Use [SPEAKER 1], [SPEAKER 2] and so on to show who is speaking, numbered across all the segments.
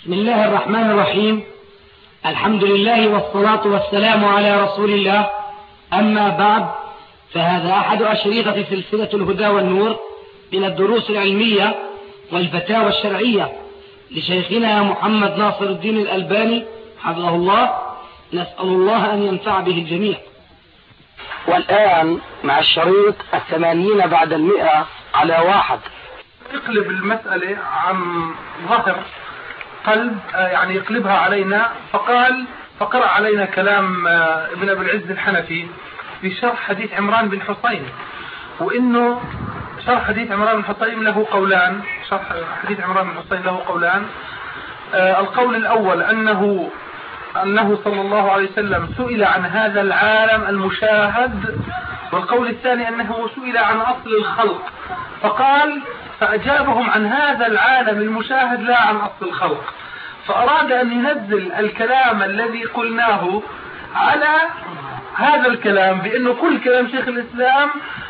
[SPEAKER 1] بسم الله الرحمن الرحيم. الحمد لله والصلاة والسلام على رسول الله. أما بعد، فهذا أحد أشريطة سلسلة الهدى والنور من الدروس العلمية والفتاوى الشرعية لشيخنا محمد ناصر الدين الألباني حفظه الله. نسأل الله أن ينفع به الجميع. والآن مع الشريط 80 بعد 100 على 1.
[SPEAKER 2] يقلب المسألة عن ظهر قلب، يعني يقلبها علينا. فقرأ علينا كلام ابن أبي العز الحنفي في شرح حديث عمران بن حصين، وإنه شرح حديث عمران بن حصين له قولان. شرح حديث عمران بن حصين له قولان. القول الأول أنه صلى الله عليه وسلم سئل عن هذا العالم المشاهد، والقول الثاني أنه سئل عن أصل الخلق فأجابهم عن هذا العالم المشاهد لا عن أصل الخلق. فأراد أن ينزل الكلام الذي قلناه على هذا الكلام، بأنه كل كلام شيخ الإسلام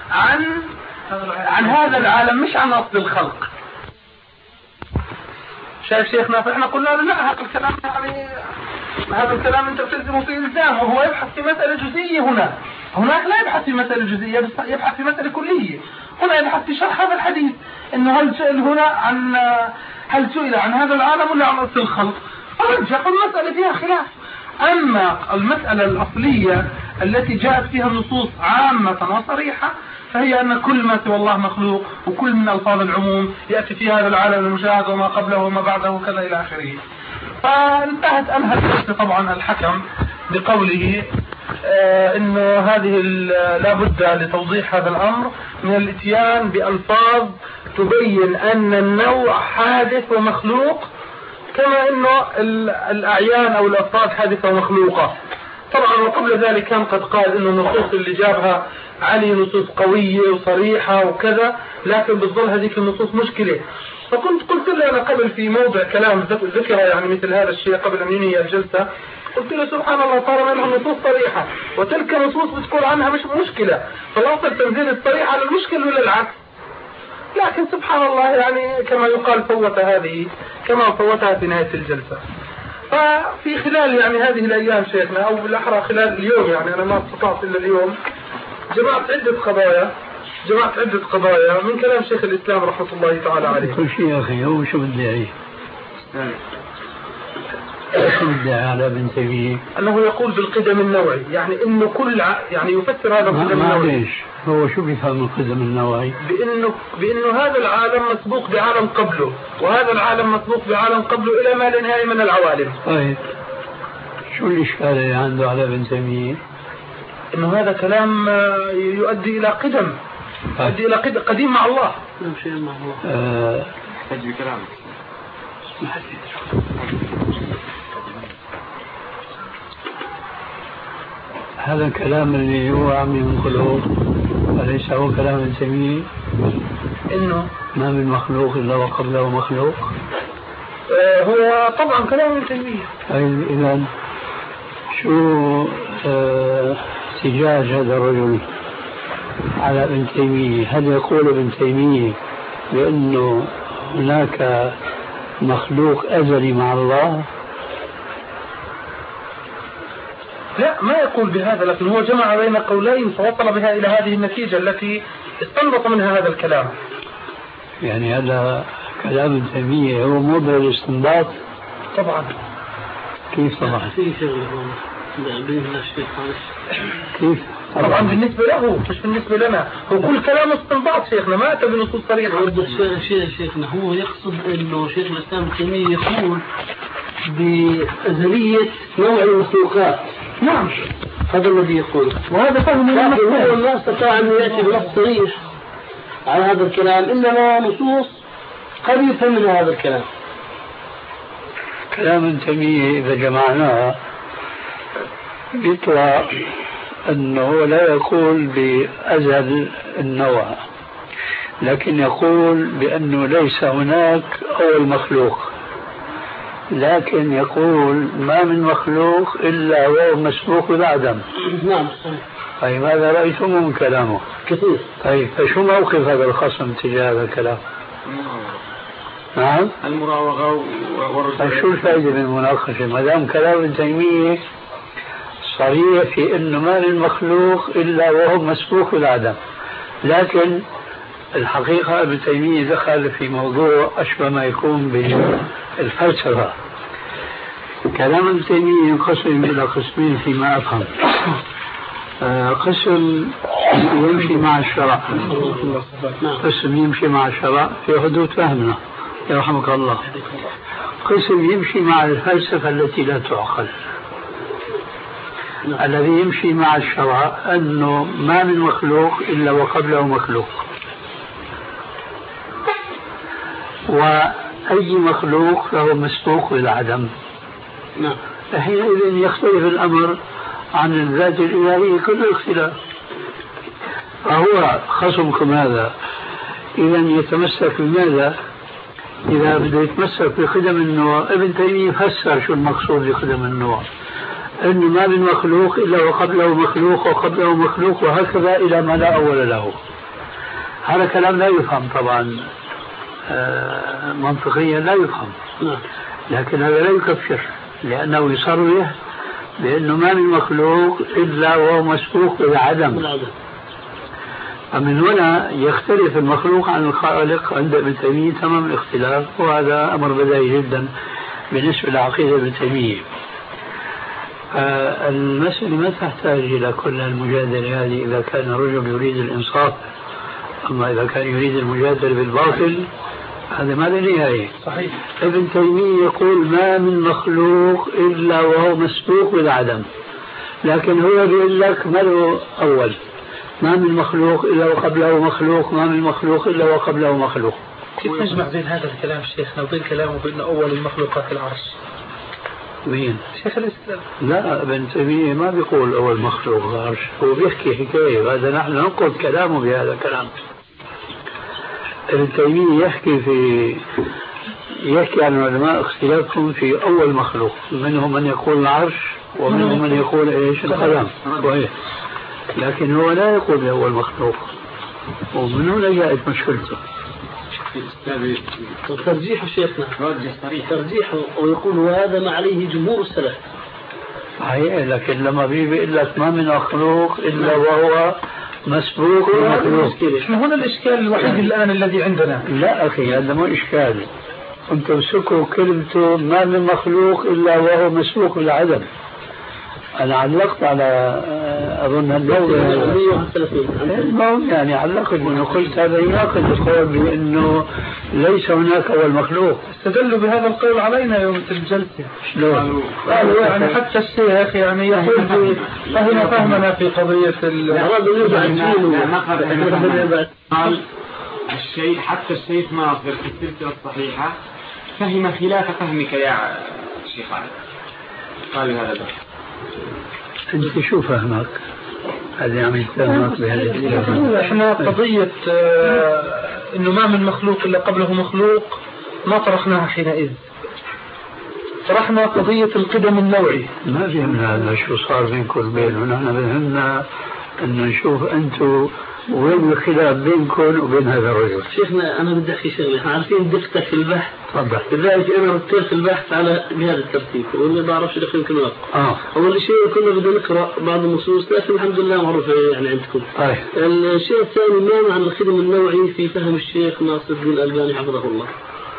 [SPEAKER 2] عن هذا العالم مش عن أصل الخلق. شايف شيخنا؟ فإحنا قلنا له لا، هذا الكلام أنت بتلزمه في إلزام، وهو يبحث في مسألة جزئية. هناك لا يبحث في مسألة جزئية، يبحث في مسألة كلية. هنا يبحث في شرح هذا الحديث، إنه هل سئل عن هذا العالم ولا عن أصل الخلق. فرجع المسألة فيها خلاف. أما المسألة الأصلية التي جاءت فيها النصوص عامة وصريحة، فهي أن كل ما سوى الله مخلوق، وكل من ألفاظ العموم يأتي في هذا العالم المشاهد وما قبله وما بعده وكذا إلى آخره. أنهت طبعا الحكم بقوله إنه هذه لابد لتوضيح هذا الأمر من الاتيان بألفاظ تبين أن النوع حادث ومخلوق، كما إنه الأعيان أو الأفراد حادثة ومخلوقة. طبعا وقبل ذلك كان قد قال إنه النصوص اللي جابها علي نصوص قوية وصريحة وكذا، لكن بالظل هذيك النصوص مشكلة. فكنت قلت له أنا قبل في موضع كلام ذكر يعني مثل هذا الشيء قبل أن ينهي الجلسة، قلت له سبحان الله صار منها نصوص صريحة، وتلك نصوص بتقول عنها مش مشكلة، فالأصل تنزيل الصريح على المشكل ولا العكس. لكن سبحان الله يعني كما يقال كما فوتها في نهاية الجلسة. ففي خلال يعني هذه الأيام شيخنا، أو بالأحرى خلال اليوم، يعني أنا ما استطعت إلا اليوم، جمعت عدة قضايا من كلام شيخ الإسلام رحمة الله تعالى عليه.
[SPEAKER 3] كل شيء يا أخي، هو شو بدي على ابن تيمية
[SPEAKER 2] أنه يقول بالقدم النوعي، يعني إنه يعني يفسر هذا القدم النوعي.
[SPEAKER 3] هو شو بيفهم القدم النوعي؟
[SPEAKER 2] بأنه هذا العالم مسبوق بعالم قبله، وهذا العالم مسبوق بعالم قبله إلى ما لا نهاية من العوالم.
[SPEAKER 3] طيب شو الإشكال اللي عنده على ابن تيمية؟
[SPEAKER 2] إنه هذا كلام يؤدي إلى قدم، يؤدي إلى قديم مع الله.
[SPEAKER 4] أجل كلامك.
[SPEAKER 3] هذا الكلام اللي هو عم ينقله أليس هو كلام ابن تيمية؟
[SPEAKER 2] إنه
[SPEAKER 3] ما من مخلوق إلا وقبله مخلوق.
[SPEAKER 2] هو طبعا كلام ابن تيمية.
[SPEAKER 3] طيب إذن شو احتجاج هذا الرجل على ابن تيمية؟ هل يقول ابن تيمية بأنه هناك مخلوق أزلي مع الله؟
[SPEAKER 2] لا، ما يقول بهذا، لكن هو جمع بين قولين فوصل بها إلى هذه النتيجة التي استنبط منها هذا الكلام.
[SPEAKER 3] يعني هذا كلام ابن تيمية هو موضع الاستنباط؟
[SPEAKER 2] طبعا.
[SPEAKER 3] كيف طبعا؟ كيف؟
[SPEAKER 2] طبعا بالنسبة له مش بالنسبة لنا، هو كل كلام استنباط شيخنا، ما أتى بنصوص صريحة.
[SPEAKER 5] شيخنا هو يقصد أنه شيخ الإسلام ابن تيمية يقول بأزلية نوع المخلوقات.
[SPEAKER 2] نعم،
[SPEAKER 5] هذا الذي يقول،
[SPEAKER 2] وهذا فهم
[SPEAKER 5] هو ما استطاع أن يأتي بنص صريح على هذا الكلام، إنما نصوص قد يفهم من هذا الكلام.
[SPEAKER 3] كلام ابن تيمية إذا جمعناه يطلع أنه لا يقول بأزل النوع، لكن يقول بأنه ليس هناك أول مخلوق، لكن يقول ما من مخلوق إلا وهو مسبوق بالعدم.
[SPEAKER 5] نعم.
[SPEAKER 3] طيب هذا رأيتم من كلامه
[SPEAKER 5] كثير.
[SPEAKER 3] طيب فشو موقف هذا الخصم تجاه هذا الكلام؟ نعم.
[SPEAKER 2] المراوغة والرجوع.
[SPEAKER 3] شو الفائدة من المناقشة ما دام كلام ابن تيمية صريح في أنه ما من مخلوق إلا وهو مسبوق بالعدم، لكن الحقيقة ابن تيمية دخل في موضوع أشبه ما يكون بالفلسفة. كلام ابن تيمية ينقسم إلى قسمين فيما أفهم. قسم يمشي مع الشرع، قسم يمشي مع الشرع في حدود فهمنا يرحمك الله، قسم يمشي مع الفلسفة التي لا تعقل. الذي يمشي مع الشرع أنه ما من مخلوق إلا وقبله مخلوق، وأي مخلوق فهو مسبوق بالعدم. حينئذ يختلف الأمر عن الذات الإلهية كل الاختلاف. فهو خصمكم هذا إذا يتمسك بماذا؟ إذا بده يتمسك بقدم النوع، ابن تيمية فسر شو المقصود بقدم النوع، أنه ما من مخلوق إلا وقبله مخلوق وقبله مخلوق وهكذا إلى ما لا أول له. هذا كلام لا يفهم طبعا، منطقيا لا يفهم، لكن هذا لا يكفر، لأنه يصرح بأنه ما من مخلوق إلا وهو مسبوق بالعدم. فمن هنا يختلف المخلوق عن الخالق عند ابن تيمية تمام الاختلاف، وهذا أمر بديهي جدا بالنسبة لعقيدة ابن تيمية. المسألة ما تحتاج إلى كل المجادلة هذه إذا كان الرجل يريد الإنصاف، أما إذا كان يريد المجادلة بالباطل هذا ما له نهاية.
[SPEAKER 2] صحيح.
[SPEAKER 3] ابن تيمية يقول ما من مخلوق إلا وهو مسبوق بالعدم، لكن هو بيقول لك ما له أول، ما من مخلوق إلا وقبله مخلوق، ما من مخلوق إلا وقبله مخلوق.
[SPEAKER 2] كيف نجمع بين هذا الكلام شيخنا وبين كلامه بأن أول المخلوقات العرش؟
[SPEAKER 3] مين؟
[SPEAKER 2] شيخ الإسلام.
[SPEAKER 3] لا، ابن تيمية ما بيقول أول مخلوق العرش، هو بيحكي حكاية، هذا نحن ننقل كلامه بهذا الكلام. ابن تيمية يحكي عن العلماء اختلافهم في أول مخلوق، منهم من يقول العرش ومنهم من يقول إيش القلم، لكن هو لا يقول بأول مخلوق، ومن هنا جاءت مشكلته.
[SPEAKER 5] ترجيح شيخنا ترجيح، ويقول وهذا ما عليه جمهور السلف.
[SPEAKER 3] صحيح، لكن لما بيقول لك ما من مخلوق إلا وهو مسبوق بمخلوق،
[SPEAKER 2] هنا الإشكال الوحيد الآن الذي عندنا.
[SPEAKER 3] لا أخي، هذا مو إشكال، أنت تمسكوا كلمته ما من مخلوق إلا وهو مسبوق بالعدم. أنا علقت على أظن الموضوع يعني علقت أنه قلت هذا يناقض القول بأنه ليس هناك أول مخلوق.
[SPEAKER 2] استدلوا بهذا القول علينا يوم الجلسة.
[SPEAKER 3] شلون؟
[SPEAKER 2] قالوا يعني حتى الشيخ يعني يقول فهم فهمنا في قضية
[SPEAKER 4] قال الشيء حتى الشيخ ناصر في السلسلة الصحيحة فهم خلاف فهمك يا شيخ علي. قال هذا ده.
[SPEAKER 3] أنت شو فهمك؟ هذه عم يتفهمك بهذه.
[SPEAKER 2] إحنا قضية إنه ما من مخلوق إلا قبله مخلوق ما طرحناها حينئذ، طرحنا قضية القدم النوعي.
[SPEAKER 3] ما فهمنا هذا شو صار بينكم وبينه، نحن فهمنا إنه نشوف أنتم وين الخلاف بينكم وبين هذا الرجل.
[SPEAKER 5] شيخنا أنا بدي أحكي شغلة، احنا عارفين دقتك في البحث،
[SPEAKER 3] تفضل.
[SPEAKER 5] لذلك أنا رتبت البحث على بهذا الترتيب، واللي بعرفش دخل كل وقت. أول شيء كنا بدنا نقرأ بعض النصوص، لكن الحمد لله معروفة يعني عندكم. الشيء الثاني ما معنى الخدم النوعي في فهم الشيخ ناصر الدين الألباني حفظه الله.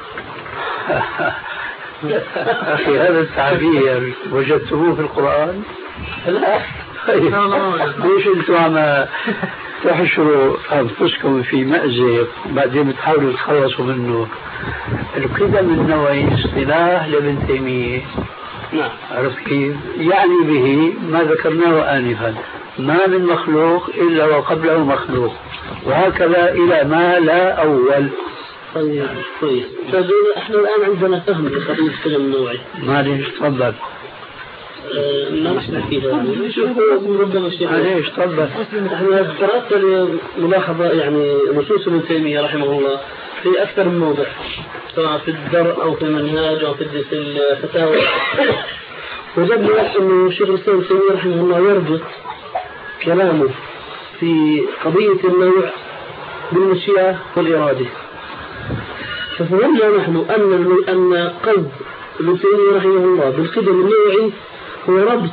[SPEAKER 3] أخي هذا التعبير وجدتموه في القرآن؟
[SPEAKER 5] لا.
[SPEAKER 3] ليش أنتم عم تحشروا أنفسكم في مأزق بعدين بتحاولوا تخلصوا منه؟ القدم النوعي اصطلاح لابن تيمية.
[SPEAKER 5] نعم.
[SPEAKER 3] عرفت كيف؟ يعني به ما ذكرناه آنفا، ما من مخلوق إلا وقبله مخلوق، وهكذا إلى ما لا أول.
[SPEAKER 5] طيب احنا الآن عندنا فهم لقضية القدم النوعي.
[SPEAKER 3] معليش تفضل.
[SPEAKER 5] ما نحن فيها ربما شيء.
[SPEAKER 3] معليش تفضل.
[SPEAKER 5] احنا قرأت ملاحظة يعني نصوص ابن تيمية رحمه الله في أكثر من موضع، سواء في الدرء أو في المنهاج أو في الفتاوى، وجدنا أن شيخ الإسلام ابن تيمية رحمه الله يربط كلامه في قضية النوع بالمشيئة والإرادة. ففهمنا نحن أن قصد ابن تيمية رحمه الله بالقدم النوعي هو ربط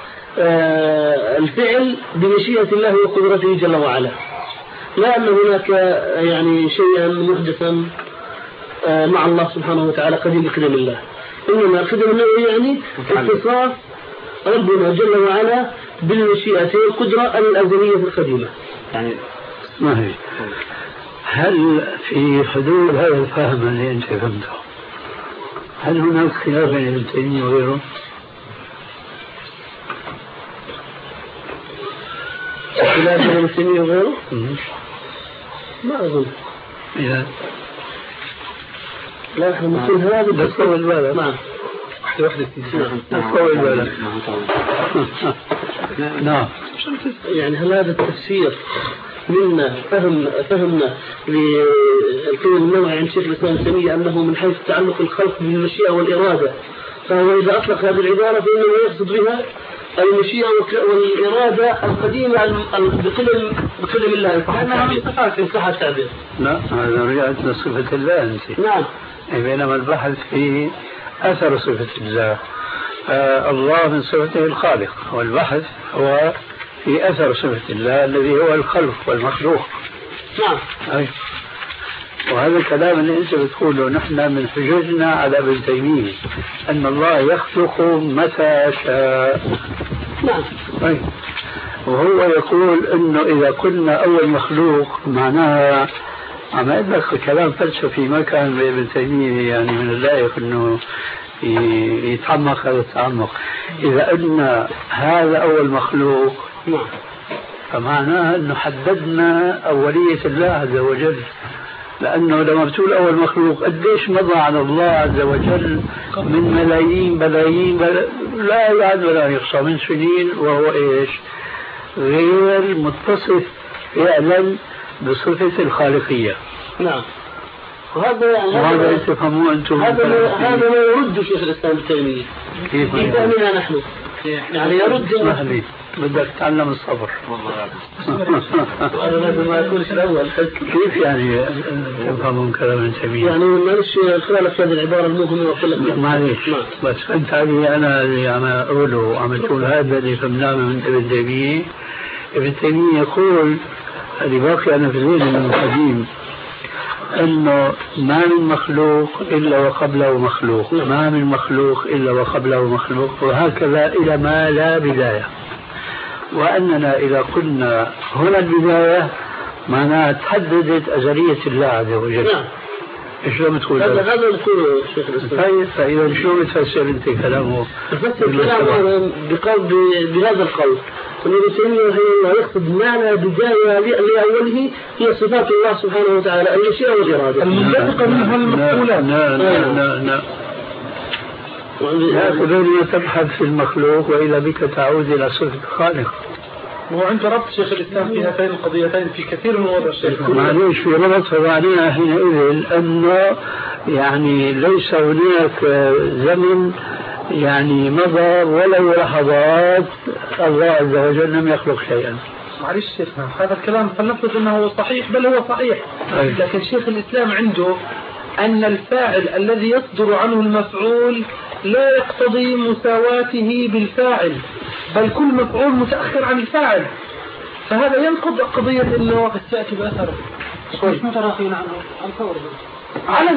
[SPEAKER 5] الفعل بمشيئة الله وقدرته جل وعلا، لا أن هناك يعني شيئا محدثا مع الله سبحانه وتعالى قديم بقدم الله، إنما القدم النوعي يعني اتصاف ربنا جل وعلا بالمشيئة والقدرة الأزلية القديمة.
[SPEAKER 3] يعني ما هي هل في حدود هذا الفهم اللي أنت فهمته هل هناك خلاف بين ابن تيمية وغيره؟
[SPEAKER 5] خلاف بين ابن تيمية وغيره؟ ما أظن.
[SPEAKER 3] إذا
[SPEAKER 5] لا احنا نقول هذا
[SPEAKER 3] بس طول بالك.
[SPEAKER 5] نعم.
[SPEAKER 2] واحدة
[SPEAKER 3] بس طول بالك. نعم.
[SPEAKER 5] يعني هل هذا التفسير منا فهمنا للقيم النوعي عن شيخ الإسلام ابن تيمية أنه من حيث تعلق الخلق بالمشيئة والإرادة، فهو إذا أطلق هذه العبارة فإنه يقصد بها المشيئة والإرادة القديمة بقدم الله كأنها من صفات إن صح التعبير.
[SPEAKER 3] لا هذا رجعت لصفة الله أنت.
[SPEAKER 5] نعم.
[SPEAKER 3] بينما البحث في أثر صفة الله. الله من صفته الخالق، والبحث هو في أثر صفة الله الذي هو الخلق والمخلوق.
[SPEAKER 5] نعم.
[SPEAKER 3] أي. وهذا الكلام اللي أنت بتقوله نحن من حججنا على ابن تيمية أن الله يخلق متى شاء.
[SPEAKER 5] نعم.
[SPEAKER 3] أي. وهو يقول أنه إذا كنا أول مخلوق معناها عم أقول لك كلام فلسفي ما كان بابن تيمية يعني من اللائق أنه يتعمق هذا التعمق. إذا أن هذا أول مخلوق فمعناها أنه حددنا أولية الله عز وجل، لأنه لما بتقول أول مخلوق قديش مضى على الله عز وجل من ملايين لا يعد ولا يحصى من سنين، وهو إيش غير متصف فعلا بصفة الخالقية.
[SPEAKER 5] نعم. وهذا
[SPEAKER 3] تفهموه أنتم.
[SPEAKER 5] هذا ما يرد شيخ الإسلام ابن تيمية
[SPEAKER 3] كيف
[SPEAKER 5] في فهمنا نحن، يعني يرد.
[SPEAKER 3] اسمح بدك تتعلم الصبر.
[SPEAKER 5] أنا لازم ما أقولش الأول.
[SPEAKER 3] كيف يعني تفهمون كلام ابن تيمية؟
[SPEAKER 5] يعني معلش خلالك هذه العبارة المهمة وأقول لك
[SPEAKER 3] معلش بس أنت علي أنا اللي عم أقوله وعم تقول هذا اللي فهمناه من ابن تيمية. ابن تيمية يقول اللي باقي أنا في ذهني من قديم أنه ما من مخلوق إلا وقبله مخلوق، ما من مخلوق إلا وقبله مخلوق، وهكذا إلى ما لا بداية. وأننا إذا قلنا هنا البداية معناها تحددت أزلية الله عز وجل.
[SPEAKER 5] نعم.
[SPEAKER 3] إيش لو بتقول
[SPEAKER 5] هذا نقوله شيخ الإسلام.
[SPEAKER 3] فإذا شو بتفسر أنت كلامه؟
[SPEAKER 5] بفسر كلامه بهذا القول. ابن تيمية رحمه الله يقصد معنى بداية لأوله هي صفات الله سبحانه وتعالى المشيئة والإرادة
[SPEAKER 2] المنبثقة منها المقولات.
[SPEAKER 3] لا خذوني تبحث في المخلوق وإذا بك تعود إلى صفة الخالق.
[SPEAKER 2] هو عند ربط شيخ الإسلام في هاتين القضيتين في كثير من مواضع الشيخ.
[SPEAKER 3] معليش في ربط فمعنيها حينئذ أنه يعني ليس هناك زمن يعني مضى ولو لحظات الله عز وجل لم يخلق شيئا.
[SPEAKER 2] معلش شيخنا هذا الكلام فلنفرض أنه صحيح، بل هو صحيح. لكن شيخ الإسلام عنده أن الفاعل الذي يصدر عنه المفعول لا يقتضي مساواته بالفاعل، بل كل مفعول متأخر عن الفاعل، فهذا ينقض قضية أنه قد تأتي بأثر مش متراخين عنه الفور على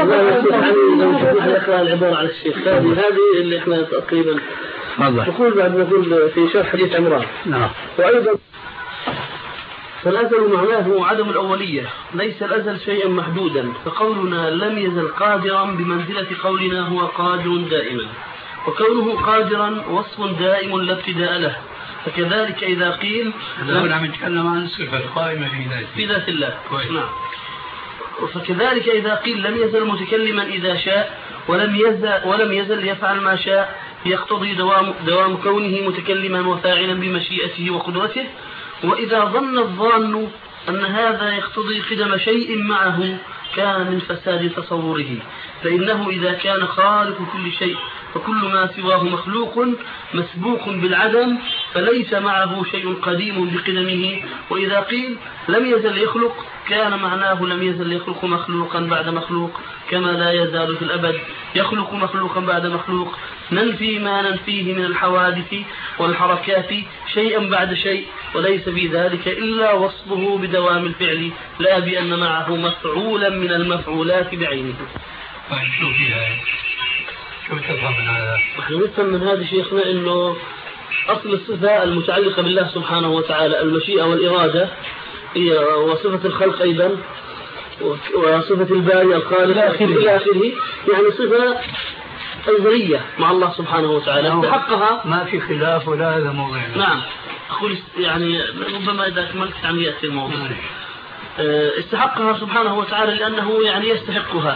[SPEAKER 5] العبارة على الشيخ. هذه اللي احنا تقريبا نقول في شرح حديث عمران.
[SPEAKER 3] نعم.
[SPEAKER 5] وأيضا فالأزل معناه عدم الأولية، ليس الأزل شيئا محدودا، فقولنا لم يزل قادرا بمنزلة قولنا هو قادر دائما، وكونه قادرا وصف دائم لا ابتداء له. فكذلك إذا قيل
[SPEAKER 3] عم نتكلم عن الصفة القائمة
[SPEAKER 5] في ذات الله. نعم. فكذلك إذا قيل لم يزل متكلما إذا شاء ولم يزل يفعل ما شاء يقتضي دوام كونه متكلما وفاعلا بمشيئته وقدرته. وإذا ظن الظان أن هذا يقتضي قدم شيء معه كان من فساد تصوره، فإنه إذا كان خالق كل شيء فكل ما سواه مخلوق مسبوق بالعدم، فليس معه شيء قديم بقدمه. وإذا قيل لم يزل يخلق كان معناه لم يزل يخلق مخلوقا بعد مخلوق كما لا يزال في الأبد يخلق مخلوقا بعد مخلوق، ننفي ما ننفيه من الحوادث والحركات شيئا بعد شيء، وليس في ذلك إلا وصفه بدوام الفعل لا بأن معه مفعولا من المفعولات بعينه.
[SPEAKER 3] شو فيها؟ شو تفهم من هذا؟
[SPEAKER 5] نحن نفهم من هذا شيخنا أنه أصل الصفة المتعلقة بالله سبحانه وتعالى المشيئة والإرادة هي وصفة الخلق أيضا وصفة الباري الخالق إلى آخره، يعني صفة أزلية مع الله سبحانه وتعالى استحقها،
[SPEAKER 3] ما في خلاف ولا هذا موضوع.
[SPEAKER 5] نعم أقول يعني ربما إذا أكملت عن يأتي الموضوع. استحقها سبحانه وتعالى لأنه يعني يستحقها،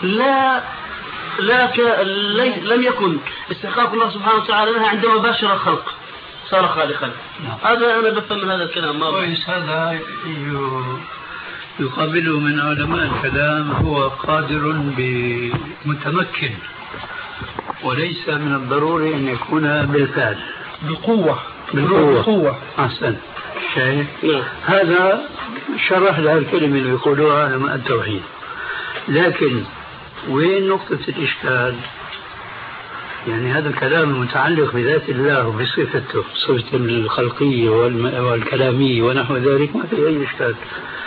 [SPEAKER 5] لم يكن استحقاق الله سبحانه وتعالى لها عندما باشر الخلق صار خالقا. هذا أنا بفهم من هذا الكلام.
[SPEAKER 3] كويس، هذا يقابله من علماء الكلام هو قادر بمتمكن، وليس من الضروري أن يكون بالفعل بالقوة. أحسن شيء. هذا شرح لها الكلمة اللي يقولوها علماء التوحيد. لكن وين نقطة الإشكال؟ يعني هذا الكلام المتعلق بذات الله وبصفته، صفة الخلقية والكلامية ونحو ذلك، ما في أي إشكال.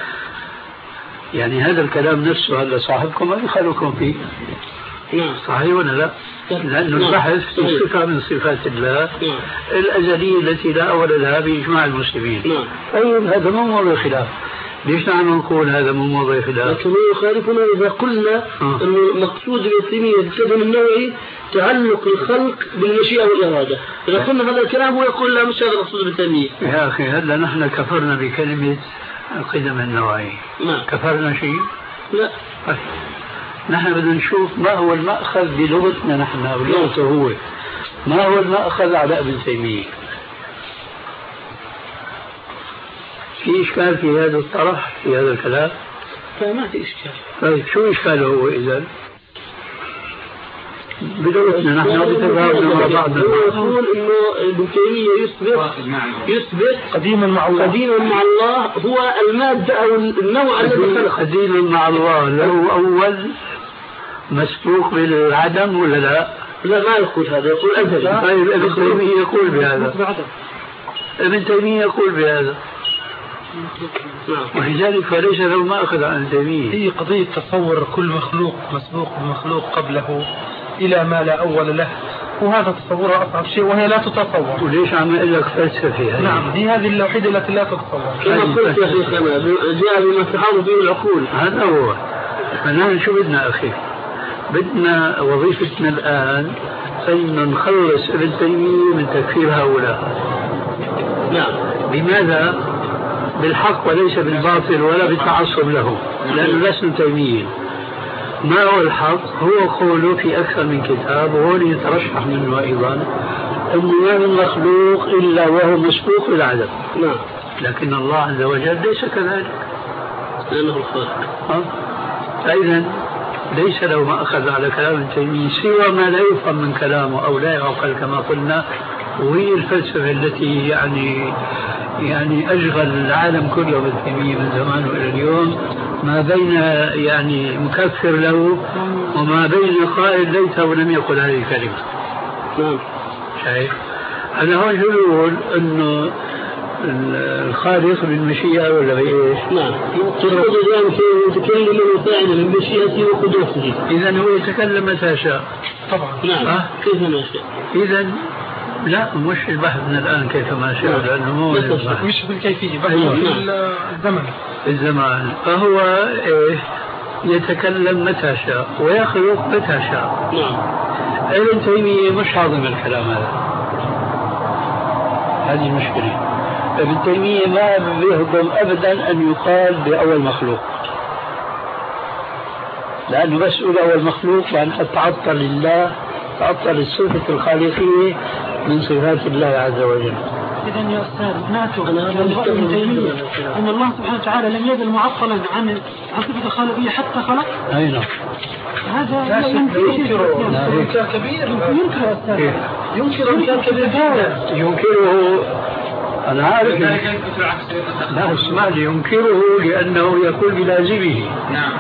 [SPEAKER 3] يعني هذا الكلام نفسه هذا صاحبكم ما يخالفكم فيه، صحيح ولا لا؟ لأنه البحث في صفة من صفات الله الأزلية التي لا أول لها بإجماع المسلمين. طيب هذا مو موضوع خلاف، ليش نحن نقول هذا مو موضوع خلاف؟
[SPEAKER 5] لكن يخالفنا إذا قلنا أن المقصود بالتيمية الكلام النوعي تعلق الخلق بالمشيئة والإرادة. إذا قلنا هذا الكلام هو يقول لا مش هذا المقصود بالتيمية.
[SPEAKER 3] يا أخي هلا نحن كفرنا بكلمة القدم النوعي. كفرنا شيء؟
[SPEAKER 5] لا.
[SPEAKER 3] نحن بدنا نشوف ما هو المأخذ بلغتنا نحن ولغته هو، ما هو المأخذ على ابن تيمية. في إشكال في هذا الطرح في هذا الكلام؟
[SPEAKER 5] لا ما في إشكال.
[SPEAKER 3] طيب شو إشكاله هو إذا؟ بلغتنا نحن بتفاهمنا مع بعضنا.
[SPEAKER 5] يقول إنه ابن تيمية يثبت قديما مع الله هو المادة أو النوع الذي خلق.
[SPEAKER 3] قديما مع الله له أول مسبوق بالعدم ولا لا؟
[SPEAKER 5] لا ما يقول هذا، يقول أزلي.
[SPEAKER 3] طيب ابن تيمية يقول بهذا. ابن تيمية يقول بهذا. ولذلك فليس له ما أخذ عن ابن تيمية.
[SPEAKER 2] هي قضية تصور كل مخلوق مسبوق بمخلوق قبله إلى ما لا أول له، وهذا تصورها أصعب شيء وهي لا تتصور.
[SPEAKER 3] وليش عم أقول لك فلسفة؟
[SPEAKER 2] نعم هي هذه الوحيدة التي لا تتصور.
[SPEAKER 5] كما قلت يا شيخنا جاء بما تحاول به العقول.
[SPEAKER 3] هذا هو. فنحن شو بدنا أخي؟ بدنا وظيفتنا الآن أن نخلص ابن تيمية من تكفير هؤلاء.
[SPEAKER 5] نعم.
[SPEAKER 3] بماذا؟ بالحق وليس بالباطل ولا بالتعصب له، لأنه لسنا تيميين. ما هو الحق؟ هو قوله في أكثر من كتاب وهو يترشح منه أيضا أنه ما من مخلوق إلا وهو مسبوق بالعدم.
[SPEAKER 5] نعم.
[SPEAKER 3] لكن الله عز وجل ليس كذلك،
[SPEAKER 5] لأنه الخالق.
[SPEAKER 3] فإذا ليس له ما أخذ على كلام ابن تيمية سوى ما لا يفهم من كلامه أو لا يعقل كما قلنا، وهي الفلسفة التي يعني أشغل العالم كله ابن تيمية من زمان إلى اليوم، ما بين يعني مكفر له وما بين قائل ليته لم يقل هذه الكلمة.
[SPEAKER 5] نعم.
[SPEAKER 3] شايف؟ أنا هون يقول إنه الخالق بالمشيئة ولا بإيش؟
[SPEAKER 5] نعم. يتكلم فاعلا بالمشيئة وقدرته.
[SPEAKER 3] إذا هو يتكلم متى شاء.
[SPEAKER 5] طبعا. نعم. كيف ما شاء.
[SPEAKER 3] إذا لا مش البحث من الآن كيف ما شاء، لأنه مو
[SPEAKER 2] مش بالكيفية بحث في الزمان.
[SPEAKER 3] فهو إيه يتكلم متى شاء ويخلق متى شاء.
[SPEAKER 5] نعم.
[SPEAKER 3] ابن تيمية مش هاضم الكلام هذا، هذه المشكلة. ابن تيمية ما بيهضم أبدا أن يقال بأول مخلوق، لأنه بس يقول أول مخلوق يعني تعطل الله، تعطل الصفة الخالقية من صفات الله عز وجل.
[SPEAKER 6] إذا يا أستاذ ناتو ابن تيمية أن الله سبحانه وتعالى لم يزل معطلا عن صفة الخالقية حتى خلق.
[SPEAKER 3] أي نعم.
[SPEAKER 6] هذا
[SPEAKER 2] إنكار كبير.
[SPEAKER 6] ينكر أستاذ.
[SPEAKER 2] ينكر إنكار كبير.
[SPEAKER 3] ينكره أنا عارف. لا اسمع لي، ينكره لأنه يقول بلازمه.
[SPEAKER 4] نعم.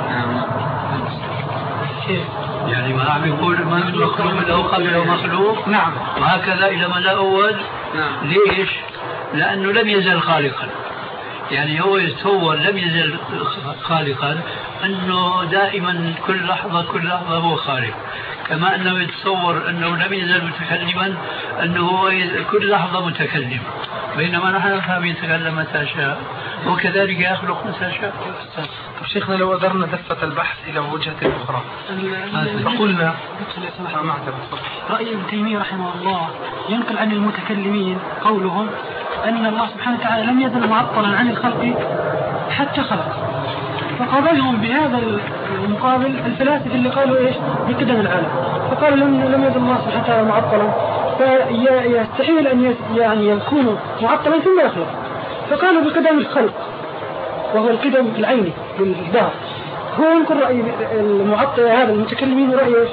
[SPEAKER 3] يعني ما عم يقول ما من مخلوق له قبله مخلوق.
[SPEAKER 6] نعم.
[SPEAKER 3] وهكذا إلى ما لا أول.
[SPEAKER 4] نعم.
[SPEAKER 3] ليش؟ لأنه لم يزل خالقا. يعني هو يتصور لم يزل خالقا أنه دائما كل لحظة هو خالق، كما أنه يتصور أنه لم يزل متكلما أنه هو كل لحظة متكلم، بينما نحن نفهم يتكلم متى شاء وكذلك يخلق متى شاء.
[SPEAKER 2] شيخنا لو أدرنا دفة البحث إلى وجهة أخرى فقلنا
[SPEAKER 6] رأي ابن تيمية رحمه الله ينقل عن المتكلمين قولهم أن الله سبحانه وتعالى لم يزل معطلا عن الخلق حتى خلق، فقابلهم بهذا المقابل الفلاسفة اللي قالوا إيش بقدم العالم، فقالوا لم يزل الله سبحانه وتعالى معطلا، فيستحيل أن يعني يكون معطلا ثم يخلق، فقالوا بقدم الخلق وهو القدم العيني للظاهر. هو ينقل رأي المعطل هذا المتكلمين ورأي إيش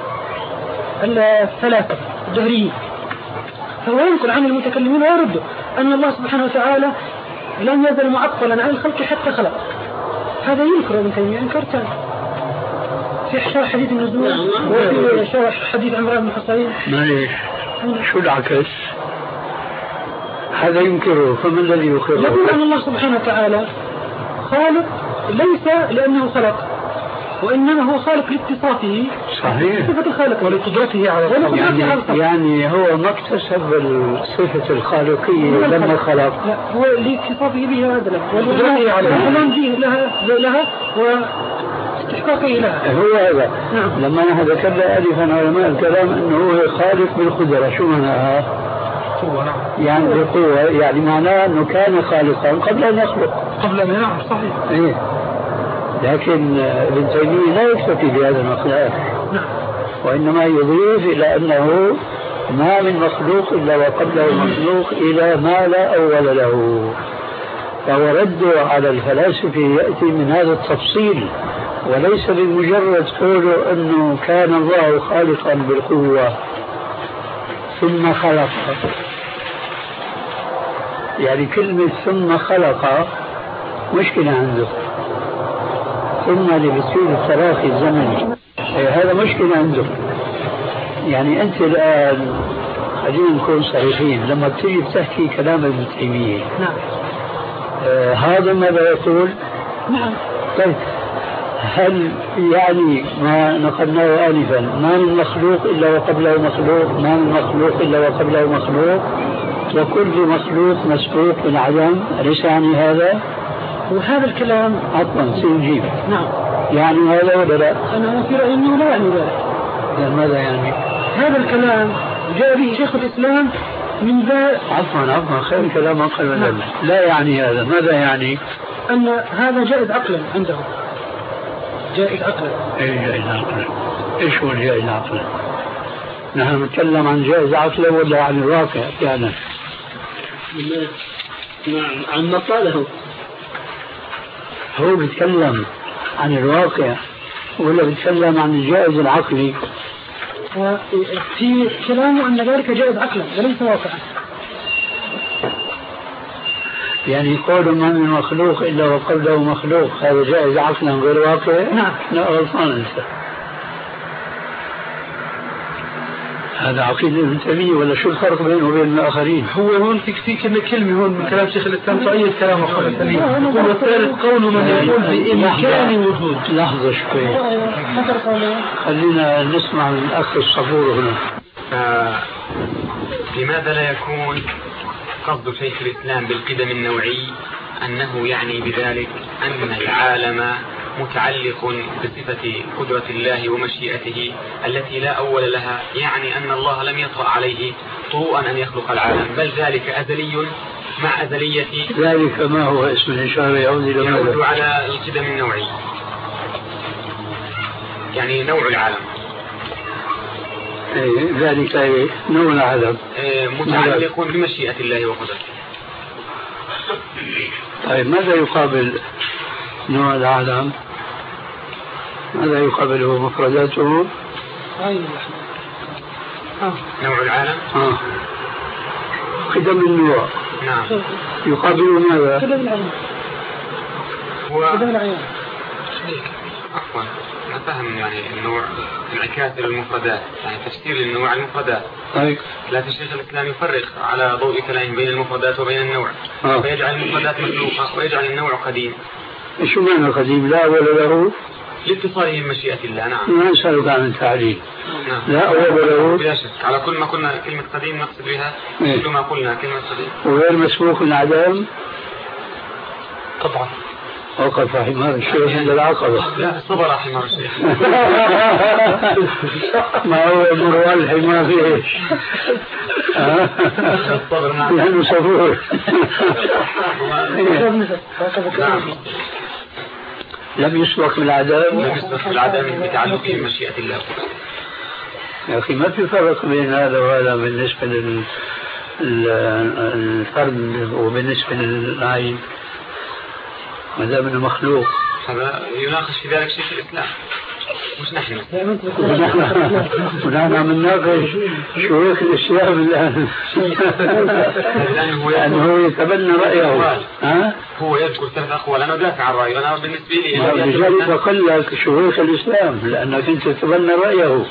[SPEAKER 6] الثلاثة الجهريين، فهو ينقل عن المتكلمين ويرد أن الله سبحانه وتعالى لم يزل معطلا عن الخلق حتى خلق. هذا ينكر ابن تيمية إنكار تام في شرح حديث النزول وفي شرح حديث عمران بن حصين.
[SPEAKER 3] معليش شو العكس؟ هذا ينكره، فما الذي يقره؟
[SPEAKER 6] يقول أن الله سبحانه وتعالى خالق ليس لأنه خلق، وإنما هو خالق لاتصافه
[SPEAKER 3] صحيح
[SPEAKER 6] صفة الخالق
[SPEAKER 2] ولقدرته على الخلق.
[SPEAKER 3] يعني هو ما اكتسب صفة الخالقية لما خلق،
[SPEAKER 6] لا هو لاتصافه بها هذا وقدرته عليها لها واستحقاقه لها.
[SPEAKER 3] هو هذا. نعم. لما نحن ذكرنا آلفا علماء الكلام أنه هو خالق بالقدرة، شو معناها؟ يعني بالقوة، يعني معناه أنه كان خالقا قبل أن يخلق.
[SPEAKER 2] قبل أن ينعم صحيح.
[SPEAKER 3] إيه. لكن ابن تيمية لا يكتفي بهذا المقدار، وإنما يضيف إلى أنه ما من مخلوق إلا وقبله مخلوق إلى ما لا أول له، فهو رده على الفلاسفة يأتي من هذا التفصيل، وليس بمجرد قوله أنه كان الله خالقا بالقوة ثم خلق. يعني كلمة ثم خلق مشكلة عنده، ثم اللي بتصير التراخي الزمني هذا مشكلة عنده. يعني أنت الآن خلينا نكون صريحين، لما بتيجي بتحكي كلام ابن تيمية هذا ماذا يقول؟
[SPEAKER 6] نعم.
[SPEAKER 3] طيب هل يعني ما نقلناه آنفا ما من مخلوق إلا وقبله مخلوق، ما من مخلوق إلا وقبله مخلوق، وكل مخلوق مسبوق من عدم، أليس يعني هذا؟
[SPEAKER 6] وهذا الكلام
[SPEAKER 3] عطلا سيجيب.
[SPEAKER 6] نعم.
[SPEAKER 3] يعني هذا ولا لا؟
[SPEAKER 6] أنا في رأيي أنه لا يعني ذلك.
[SPEAKER 3] يعني ماذا يعني؟
[SPEAKER 6] هذا الكلام جاء به شيخ الإسلام من ذا.
[SPEAKER 3] عفوا خير كلام أقل ولا لا يعني هذا، ماذا يعني؟
[SPEAKER 6] أن هذا جائز عقلا عنده. جائز عقلا.
[SPEAKER 3] إيه جائز عقلا؟ إيش هو جائز عقلا؟ نحن نتكلم عن جائز عقلا ولا عن الواقع يعني؟
[SPEAKER 5] عن مقاله.
[SPEAKER 3] هو بيتكلم عن الواقع ولا بيتكلم عن الجائز العقلي؟
[SPEAKER 6] وفي كلامه أن ذلك جائز عقلا وليس واقعا.
[SPEAKER 3] يعني قول ما من مخلوق إلا وقبله مخلوق هذا جائز عقلا غير واقع؟
[SPEAKER 6] نعم.
[SPEAKER 3] لا غلطان أنت. هذا عقيدة ابن تيمية ولا شو الفرق بينه وبين الآخرين؟
[SPEAKER 2] هو هون في كلمة هون من كلام شيخ الإسلام تؤيد كلامه قبل سليم. يقول والثالث قول من يقول بإمكان وجود.
[SPEAKER 3] لحظة شوي خلينا نسمع من الأخ الصبور هنا.
[SPEAKER 4] لماذا لا يكون قصد شيخ الإسلام بالقدم النوعي أنه يعني بذلك أن العالم متعلق بصفة قدرة الله ومشيئته التي لا أول لها، يعني أن الله لم يطرأ عليه طوءا أن يخلق العالم، بل ذلك أزلي مع أزلية
[SPEAKER 3] ذلك ما هو اسم الإشارة يعود
[SPEAKER 4] على القدم النوعي، يعني نوع العالم.
[SPEAKER 3] ذلك نوع العالم
[SPEAKER 4] متعلق بمشيئة الله وقدرته.
[SPEAKER 3] طيب ماذا يقابل نوع العالم؟ ماذا يقابله مفرداته؟
[SPEAKER 4] نوع العالم
[SPEAKER 3] قدم النوع
[SPEAKER 4] نعم.
[SPEAKER 3] يقابل ماذا؟
[SPEAKER 6] كذب العيان. كذب العيان.
[SPEAKER 4] عفوا أنا فهم يعني النوع انعكاس للمفردات، يعني تفسير للنوع المفردات. لكن الشيخ الإسلام يفرق على ضوء كلامه بين المفردات وبين النوع، فيجعل المفردات مخلوقة ويجعل النوع قديم.
[SPEAKER 3] شو معنى قديم؟ لا أول له
[SPEAKER 4] لاتصاله بمشيئة الله. نعم.
[SPEAKER 3] ما أسألك عن التعليل.
[SPEAKER 4] نعم.
[SPEAKER 3] لا أول له
[SPEAKER 4] بلا شك. على كل ما قلنا كلمة قديم نقصد بها كل ما قلنا كلمة قديم.
[SPEAKER 3] وغير مسبوق العدم
[SPEAKER 4] طبعا.
[SPEAKER 3] وقف حمار الشيخ عند العقبة.
[SPEAKER 4] لا صبر حمار الشيخ.
[SPEAKER 3] ما هو مروان الحمار فيش.
[SPEAKER 4] الصبر. نعم.
[SPEAKER 3] لأنه صبور. لم يسبق بالعدم.
[SPEAKER 4] لم يسبق بالعدم بتعلقه بمشيئة الله.
[SPEAKER 3] يا أخي ما في فرق بين هذا وهذا بالنسبة للفرد وبالنسبة للعين ما دام انه مخلوق.
[SPEAKER 4] هذا يناقش في ذلك شيخ الإسلام مش نحن.
[SPEAKER 3] ونحن عم نناقش شيوخ الإسلام الآن. لأنه هو يتبنى رأيه.
[SPEAKER 4] هو يذكر 3 أقوال. أنا أدافع عن رأيه. أنا بالنسبة لي
[SPEAKER 3] لذلك أقول لك شيوخ الإسلام لأنك أنت تتبنى رأيه.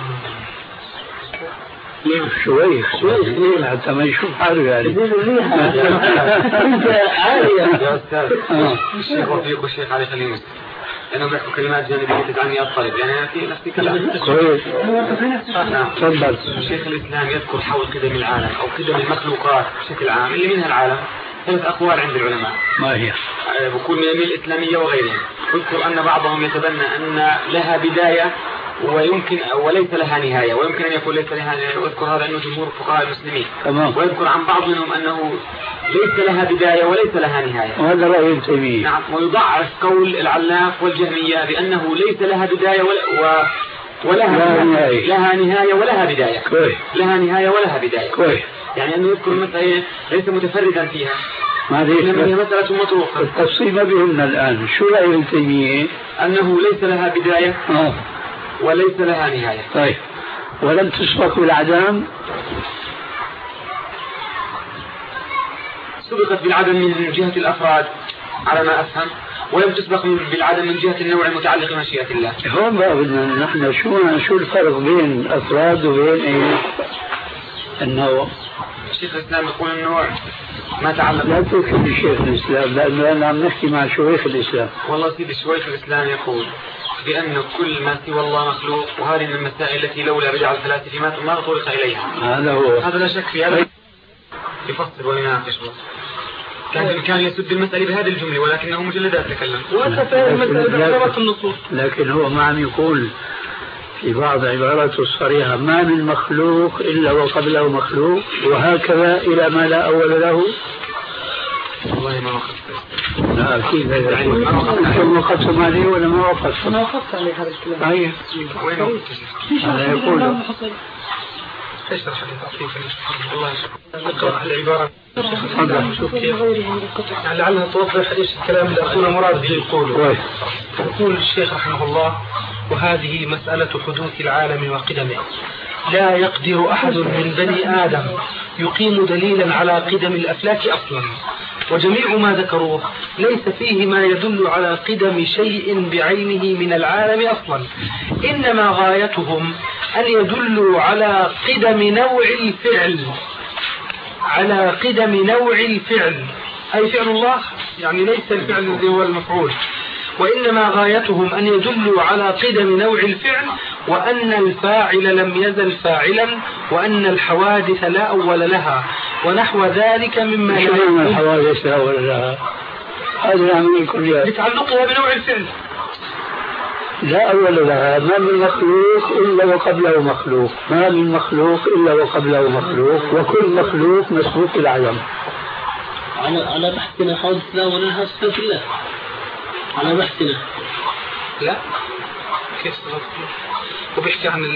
[SPEAKER 3] شويخ حتى ما يشوف حاله يعني.
[SPEAKER 5] انت عالية
[SPEAKER 4] يا أستاذ. الشيخ وفيق والشيخ علي خليل لأنهم بيحكوا كلمات جانبية تجعلني أضطرب يعني أنا في نفسي كلام.
[SPEAKER 3] كويس. تفضل.
[SPEAKER 4] الشيخ الإسلام يذكر حول قدم العالم أو قدم المخلوقات بشكل عام اللي منها العالم 3 أقوال عند العلماء.
[SPEAKER 3] ما هي؟
[SPEAKER 4] بكون من الإسلامية وغيرهم. يذكر أن بعضهم يتبنى أن لها بداية ويمكن وليس لها نهاية ويمكن أن يكون ليس لها نهاية. ويذكر هذا أنه جمهور فقهاء المسلمين.
[SPEAKER 3] تمام.
[SPEAKER 4] ويذكر عن بعض منهم أنه ليس لها بداية وليس لها نهاية.
[SPEAKER 3] وهذا رأي ابن تيمية.
[SPEAKER 4] نعم. ويضعف قول العلاف والجهمية بأنه ليس لها بداية ولها نهاية. لها نهاية ولها بداية.
[SPEAKER 3] كويس.
[SPEAKER 4] لها نهاية ولها بداية.
[SPEAKER 3] كويس.
[SPEAKER 4] يعني أنه يذكر المسألة ليس متفردا فيها.
[SPEAKER 3] إنما
[SPEAKER 4] هي مسألة مطروقة.
[SPEAKER 3] التفصيل ما بيهمنا الآن. شو رأي ابن تيمية؟
[SPEAKER 4] أنه ليس لها بداية وليس لها نهاية.
[SPEAKER 3] طيب. ولم تسبق بالعدم.
[SPEAKER 4] سبقت بالعدم من جهة الأفراد على ما أفهم ولم تسبق بالعدم من جهة النوع المتعلق بمشيئة الله.
[SPEAKER 3] هون بقى بدنا نحن شو الفرق بين الأفراد وبين النوع؟
[SPEAKER 4] الشيخ الإسلام يقول النوع ما تعلق.
[SPEAKER 3] لا تكفي الشيخ الإسلام لأنه أنا عم نحكي مع شيوخ الإسلام.
[SPEAKER 4] والله سيدي شيخ الإسلام يقول بأن كل ما سوى الله مخلوق وهذه من المسائل التي لولا بدع الفلاسفة ما طرق إليها.
[SPEAKER 3] هذا هو.
[SPEAKER 4] هذا لا شك في هذا. يفصل ويناقش. كان بإمكانه يسد المسألة بهذه الجملة ولكنه مجلدات تكلم.
[SPEAKER 5] وأنت فاهم مسألة النصوص.
[SPEAKER 3] لكن هو ما عم يقول في بعض عباراته الصريحة ما من مخلوق إلا وقبله مخلوق وهكذا إلى ما لا أول له.
[SPEAKER 4] والله ما وقفت.
[SPEAKER 3] لا أكيد ما وقفتم عليه ولا ما وقفتم؟
[SPEAKER 6] أنا وقفت عليه هذا الكلام.
[SPEAKER 3] أيه.
[SPEAKER 4] وين وقفت؟
[SPEAKER 3] هذا يقول
[SPEAKER 4] اشرح لي تعطيك الله يشكرك. نقرأ العبارة.
[SPEAKER 3] تفضل.
[SPEAKER 4] شوف كيف يعني لعلنا توضح ايش الكلام اللي اخونا مراد يقوله. يقول الشيخ رحمه الله وهذه مسألة حدوث العالم وقدمه. لا يقدر أحد من بني آدم يقيم دليلا على قدم الأفلاك أصلا وجميع ما ذكروه ليس فيه ما يدل على قدم شيء بعينه من العالم أصلا إنما غايتهم أن يدلوا على قدم نوع الفعل على قدم نوع الفعل أي فعل الله يعني ليس الفعل الذي هو المفعول وإنما غايتهم أن يدلوا على قدم نوع الفعل وأن الفاعل لم يزل فاعلا وأن الحوادث لا أول لها ونحو ذلك مما
[SPEAKER 3] لا الحوادث لا أول لها هذا يعني كلها
[SPEAKER 4] لتعلقها بنوع الفعل
[SPEAKER 3] لا أول لها ما من مخلوق إلا وقبله مخلوق ما من مخلوق إلا وقبله مخلوق وكل مخلوق مسبوق العدم
[SPEAKER 5] على بحثنا حوادث لا أول لها صفات الله على بحثنا
[SPEAKER 4] لا كيف وبيحكي عن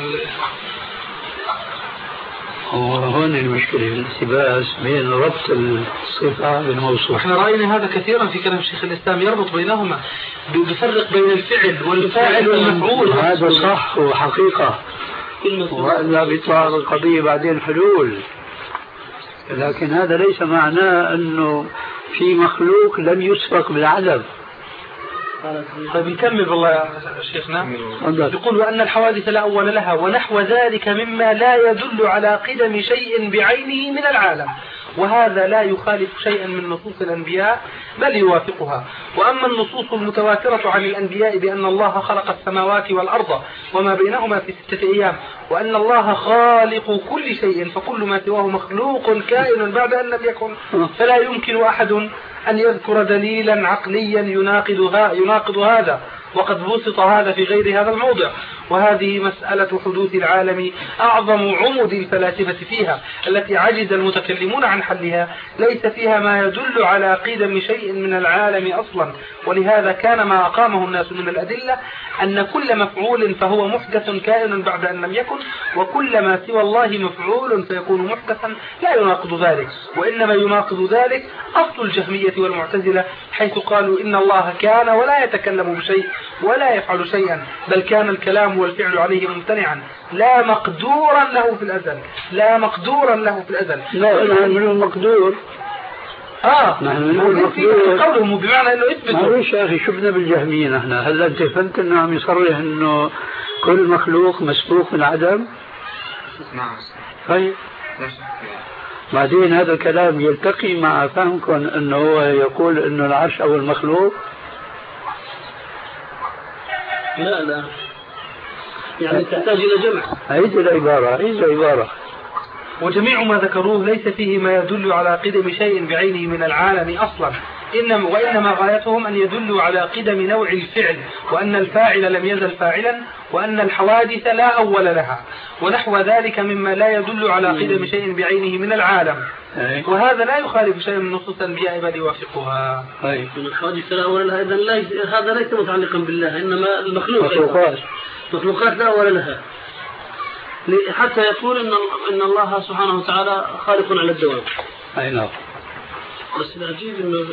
[SPEAKER 3] هون المشكلة الالتباس بين ربط الصفة بالموصوف.
[SPEAKER 4] احنا رأينا هذا كثيرا في كلام شيخ الإسلام يربط بينهما بيفرق بين الفعل والفاعل والمفعول.
[SPEAKER 3] هذا صح وحقيقة وإلا بيطلع القضية بعدين حلول لكن هذا ليس معناه أنه في مخلوق لم يسبق بالعدم.
[SPEAKER 2] طيب نكمل والله يا شيخنا. يقول وأن الحوادث لا أول لها ونحو ذلك مما لا يدل على قدم شيء بعينه من العالم، وهذا لا يخالف شيئا من نصوص الأنبياء بل يوافقها. وأما النصوص المتواترة عن الأنبياء بأن الله خلق السماوات والأرض وما بينهما في 6 أيام وأن الله خالق كل شيء فكل ما سواه مخلوق كائن بعد أن لم يكن، فلا يمكن أحد أن يذكر دليلا عقليا يناقض هذا، وقد بسط هذا في غير هذا الموضع. وهذه مسألة حدوث العالم أعظم عمد الفلاسفة فيها التي عجز المتكلمون عن حلها، ليس فيها ما يدل على قدم شيء من العالم أصلا. ولهذا كان ما أقامه الناس من الأدلة أن كل مفعول فهو محدث كائن بعد أن لم يكن، وكل ما سوى الله مفعول فيكون محدثا لا يناقض ذلك. وإنما يناقض ذلك أصل الجهمية والمعتزلة حيث قالوا إن الله كان ولا يتكلم بشيء ولا يفعل شيئا، بل كان الكلام والفعل عليه ممتنعا لا مقدورا له في الأزل. لا مقدورا له في الأزل.
[SPEAKER 3] لا نحن من المقدور. نحن من المقدور
[SPEAKER 2] قولهم بمعنى أنه يثبت.
[SPEAKER 3] معلش يا أخي شو بدنا بالجهمية نحن؟ هل أنت فهمت أنه عم يصرح أنه كل مخلوق مسبوق من عدم؟
[SPEAKER 4] نعم.
[SPEAKER 3] طيب بعدين هذا الكلام يلتقي مع فهمكم أنه هو يقول أنه العرش أول مخلوق؟
[SPEAKER 5] لا يعني تحتاج إلى جمع.
[SPEAKER 3] عيد العبارة.
[SPEAKER 2] وجميع ما ذكروه ليس فيه ما يدل على قدم شيء بعينه من العالم أصلا، وإنما غايتهم أن يدلوا على قدم نوع الفعل، وأن الفاعل لم يزل فاعلا، وأن الحوادث لا أول لها، ونحو ذلك مما لا يدل على قدم شيء بعينه من العالم. وهذا لا يخالف شيء من نصوص الأنبياء بل يوافقها.
[SPEAKER 5] من الحوادث لا أول لها، هذا ليس متعلقا بالله، إنما مخلوقات لا أول لها، حتى يقول إن الله سبحانه وتعالى خالق على الدوام.
[SPEAKER 3] أي نعم.
[SPEAKER 5] بس العجيب إنه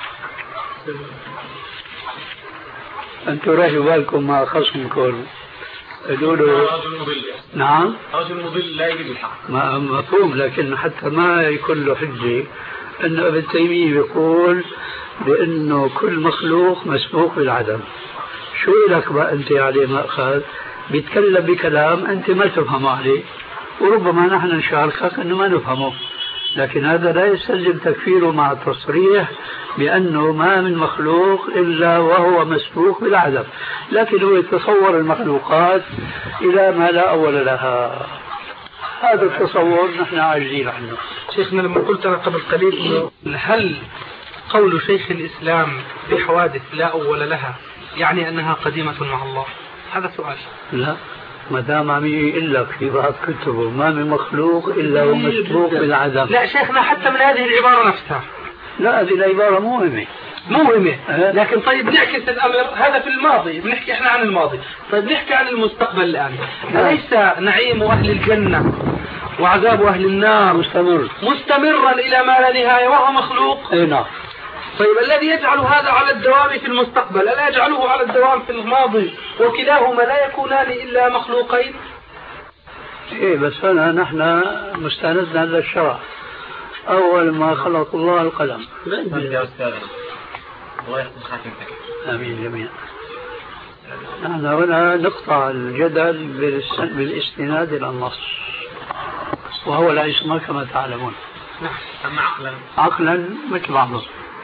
[SPEAKER 3] أنتم راجعوا بالكم مع خصمكم يقولوا نعم
[SPEAKER 4] رجل مضل لا يريد الحق.
[SPEAKER 3] مفهوم، لكن حتى ما يكون له حجة أن ابن تيمية يقول بأنه كل مخلوق مسبوق بالعدم. شو لك بقى أنت عليه مأخذ بيتكلم بكلام أنت ما تفهمه عليه، وربما نحن نشاركك أنه ما نفهمه، لكن هذا لا يستلزم تكفيره مع التصريح بأنه ما من مخلوق إلا وهو مسبوق بالعدم، لكن هو يتصور المخلوقات إلى ما لا أول لها. هذا التصور نحن عاجزين عنه.
[SPEAKER 2] شيخنا لما قلت أنا قبل قليل هل قول شيخ الإسلام بحوادث لا أول لها يعني أنها قديمة مع الله؟ هذا سؤال.
[SPEAKER 3] لا، ما دام عم يقول لك في بعض كتبه ما من مخلوق إلا ومسبوق بالعدم.
[SPEAKER 2] لا شيخنا حتى من هذه العبارة نفسها.
[SPEAKER 3] لا هذه العبارة مهمة.
[SPEAKER 2] لكن طيب نعكس الأمر، هذا في الماضي، بنحكي إحنا عن الماضي. طيب نحكي عن المستقبل الآن. أليس نعيم أهل الجنة وعذاب أهل النار مستمرا إلى ما لا نهاية وهو مخلوق؟
[SPEAKER 3] أي نعم.
[SPEAKER 2] طيب الذي يجعل هذا على الدوام في المستقبل ألا يجعله على الدوام في الماضي؟ وكلاهما لا يكونان إلا مخلوقين.
[SPEAKER 3] إيه بس هنا نحن مستندنا هذا الشرع. أول ما خلق الله القلم.
[SPEAKER 4] يا أستاذ الله يحفظ خاتمتك.
[SPEAKER 3] آمين جميعا. نحن هنا نقطع الجدل بالاستناد إلى النص، وهو العصمة كما تعلمون.
[SPEAKER 4] نعم. أما
[SPEAKER 3] عقلا مثل بعضهم.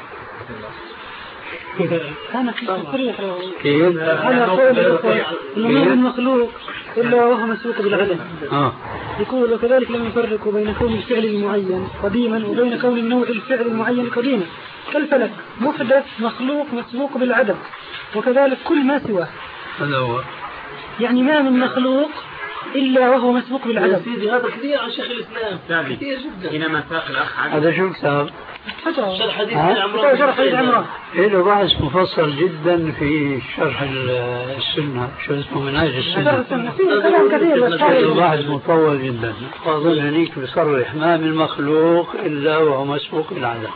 [SPEAKER 6] كان في تصريح
[SPEAKER 3] كيف؟
[SPEAKER 6] أنا قول إنه ما من مخلوق إلا وهو مسبوق بالعدم. يقول وكذلك لم يفرقوا بين كون الفعل المعين قديما وبين كون نوع الفعل المعين قديما، كالفلك محدث مخلوق مسبوق بالعدم، وكذلك كل ما سواه.
[SPEAKER 3] هذا هو.
[SPEAKER 6] يعني ما من مخلوق إلا وهو مسبوق بالعدم.
[SPEAKER 5] سيدي هذا كثير عن شيخ الإسلام كثير جدا.
[SPEAKER 4] حينما ساق الأخ
[SPEAKER 3] هذا شو كتاب؟
[SPEAKER 5] شرح حديث عمران.
[SPEAKER 6] شرح حديث عمران.
[SPEAKER 3] له بحث مفصل جدا في شرح السنة، شو اسمه منهاج السنة. بحث مطول جدا، وأظن هنيك بصرح ما من مخلوق إلا وهو مسبوق بالعدم.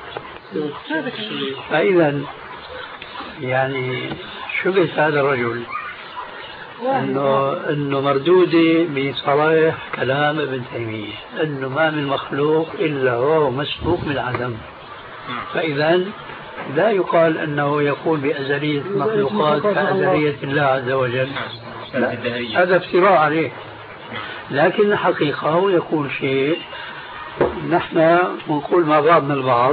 [SPEAKER 3] فإذا يعني شو قلت هذا الرجل انه مردودة بصريح كلام ابن تيمية انه ما من مخلوق الا وهو مسبوق من العدم. فاذا لا يقال انه يقول بازلية المخلوقات كازلية الله عز وجل، هذا افتراء عليه. لكن الحقيقة هو يقول شيء نحن نقول مع بعضنا البعض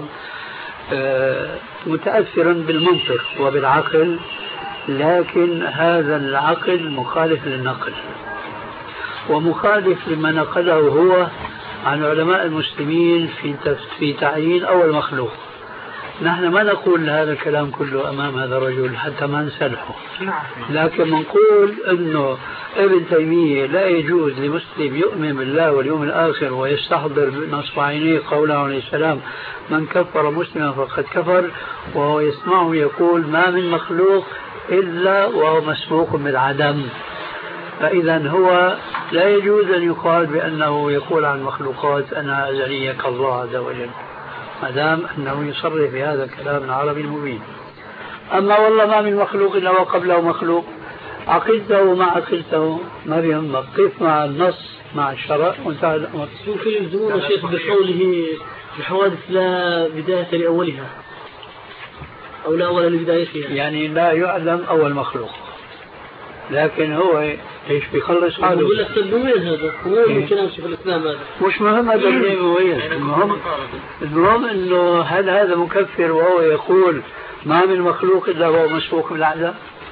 [SPEAKER 3] متأثرا بالمنطق وبالعقل، لكن هذا العقل مخالف للنقل ومخالف لما نقله هو عن علماء المسلمين في تعيين أول مخلوق. نحن ما نقول هذا الكلام كله أمام هذا الرجل حتى ما نسلحه، لكن نقول أنه ابن تيمية لا يجوز لمسلم يؤمن بالله واليوم الآخر ويستحضر نصب عينيه قوله عليه السلام من كفر مسلما فقد كفر، وهو يسمعه يقول ما من مخلوق إلا وهو مسبوق بالعدم. فإذا هو لا يجوز أن يقال بأنه يقول عن مخلوقات أنا أزلية كالله عز وجل، ما دام أنه يصرح بهذا الكلام العربي المبين. أما والله ما من مخلوق إلا وقبله مخلوق، عقلته مع عقلته ما بيهمك، كيف مع النص مع الشرع وانتهى الأمر.
[SPEAKER 5] ممكن يلزمون الشيخ بقوله الحوادث لا بداية لأولها أو لا أول لبدايتها،
[SPEAKER 3] يعني لا يعلم أول مخلوق، لكن هو ايش بيخلص حاله.
[SPEAKER 5] يقول لك تدوين هذا هو من كلام شيخ الإسلام هذا
[SPEAKER 3] مش مهم هذا وين، المهم انه هل هذا مكفر وهو يقول ما من مخلوق الا هو مسبوق بالعدم.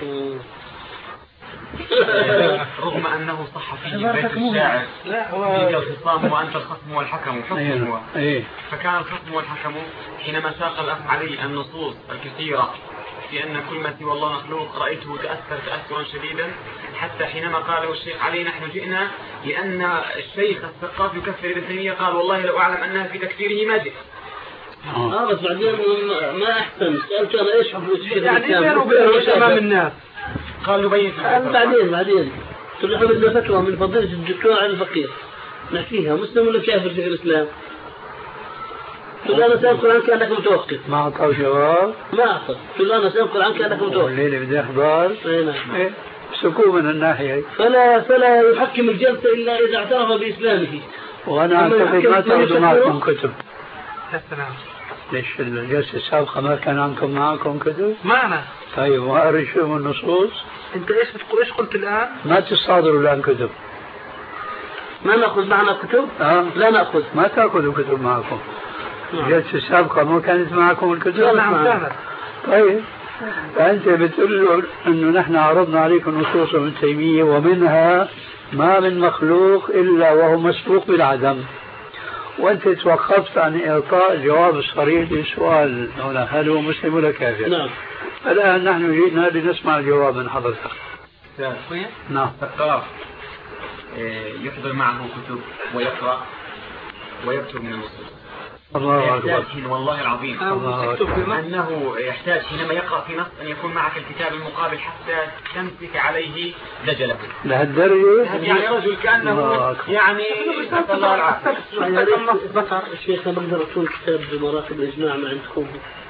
[SPEAKER 4] رغم انه صح فيه بيت الشاعر فيك الخصام وانت الخصم والحكم حكم هو. فكان الخصم والحكم حينما ساق الاخ علي النصوص الكثيره في أن كل ما سوى الله مخلوق رأيته تأثر تأثرا شديدا، حتى حينما قاله الشيخ علي نحن جئنا لأن الشيخ الثقاف يكفر ابن تيمية قال والله لو أعلم أنها في تكفيره ما جئت.
[SPEAKER 5] بس بعدين ما أحسن سألت أنا إيش حكم الشيخ
[SPEAKER 2] يعني بينه وبينه أمام الناس
[SPEAKER 5] قال نبين بعدين تلحظ لنا فتوى من فضيلة الدكتور على الفقير نحكيها مسلم ولا كافر شيخ الإسلام؟ تقول أنا سأذكر عنك أنك متوقف.
[SPEAKER 3] ما أعطاه جواب؟
[SPEAKER 5] ما أعطى. تقول أنا سأذكر عنك أنك متوقف.
[SPEAKER 3] الليلة بدي أحضر.
[SPEAKER 5] نعم.
[SPEAKER 3] سكوت من الناحية.
[SPEAKER 5] فلا يحكم الجلسة إلا إذا اعترف بإسلامه.
[SPEAKER 3] وأنا أعتقد ما تأخذوا معكم كتب.
[SPEAKER 2] السلام.
[SPEAKER 3] ليش الجلسة السابقة ما كان عندكم معكم كتب؟
[SPEAKER 2] معنا.
[SPEAKER 3] طيب وأري شو من النصوص؟
[SPEAKER 2] أنت إيش قلت الآن؟
[SPEAKER 3] ما تستحضروا الآن كتب.
[SPEAKER 5] ما نأخذ معنا كتب؟ لا نأخذ.
[SPEAKER 3] ما تأخذوا كتب معكم. الجلسة السابقة ما كانت معكم الكتب؟
[SPEAKER 2] نعم كانت.
[SPEAKER 3] طيب فأنت بتقول له أنه نحن عرضنا عليكم نصوص ابن تيمية ومنها ما من مخلوق إلا وهو مسبوق بالعدم، وأنت توقفت عن إعطاء الجواب الصريح للسؤال هنا هل هو مسلم ولا كافر؟
[SPEAKER 5] نعم.
[SPEAKER 3] الآن نحن جئنا لنسمع الجواب من حضرتك.
[SPEAKER 4] نعم. يحضر معه كتب ويقرأ ويكتب من النصوص.
[SPEAKER 3] الله أكبر.
[SPEAKER 4] والله العظيم أنه يحتاج حينما يقرأ في نص أن يكون معك الكتاب المقابل حتى تمسك عليه دجله.
[SPEAKER 3] لهالدرجة؟
[SPEAKER 4] يعني رجل كأنه يعني الله العافية.
[SPEAKER 5] ذكر الشيخ بقدر أكون كتاب بمراتب الإجماع ما عندكم.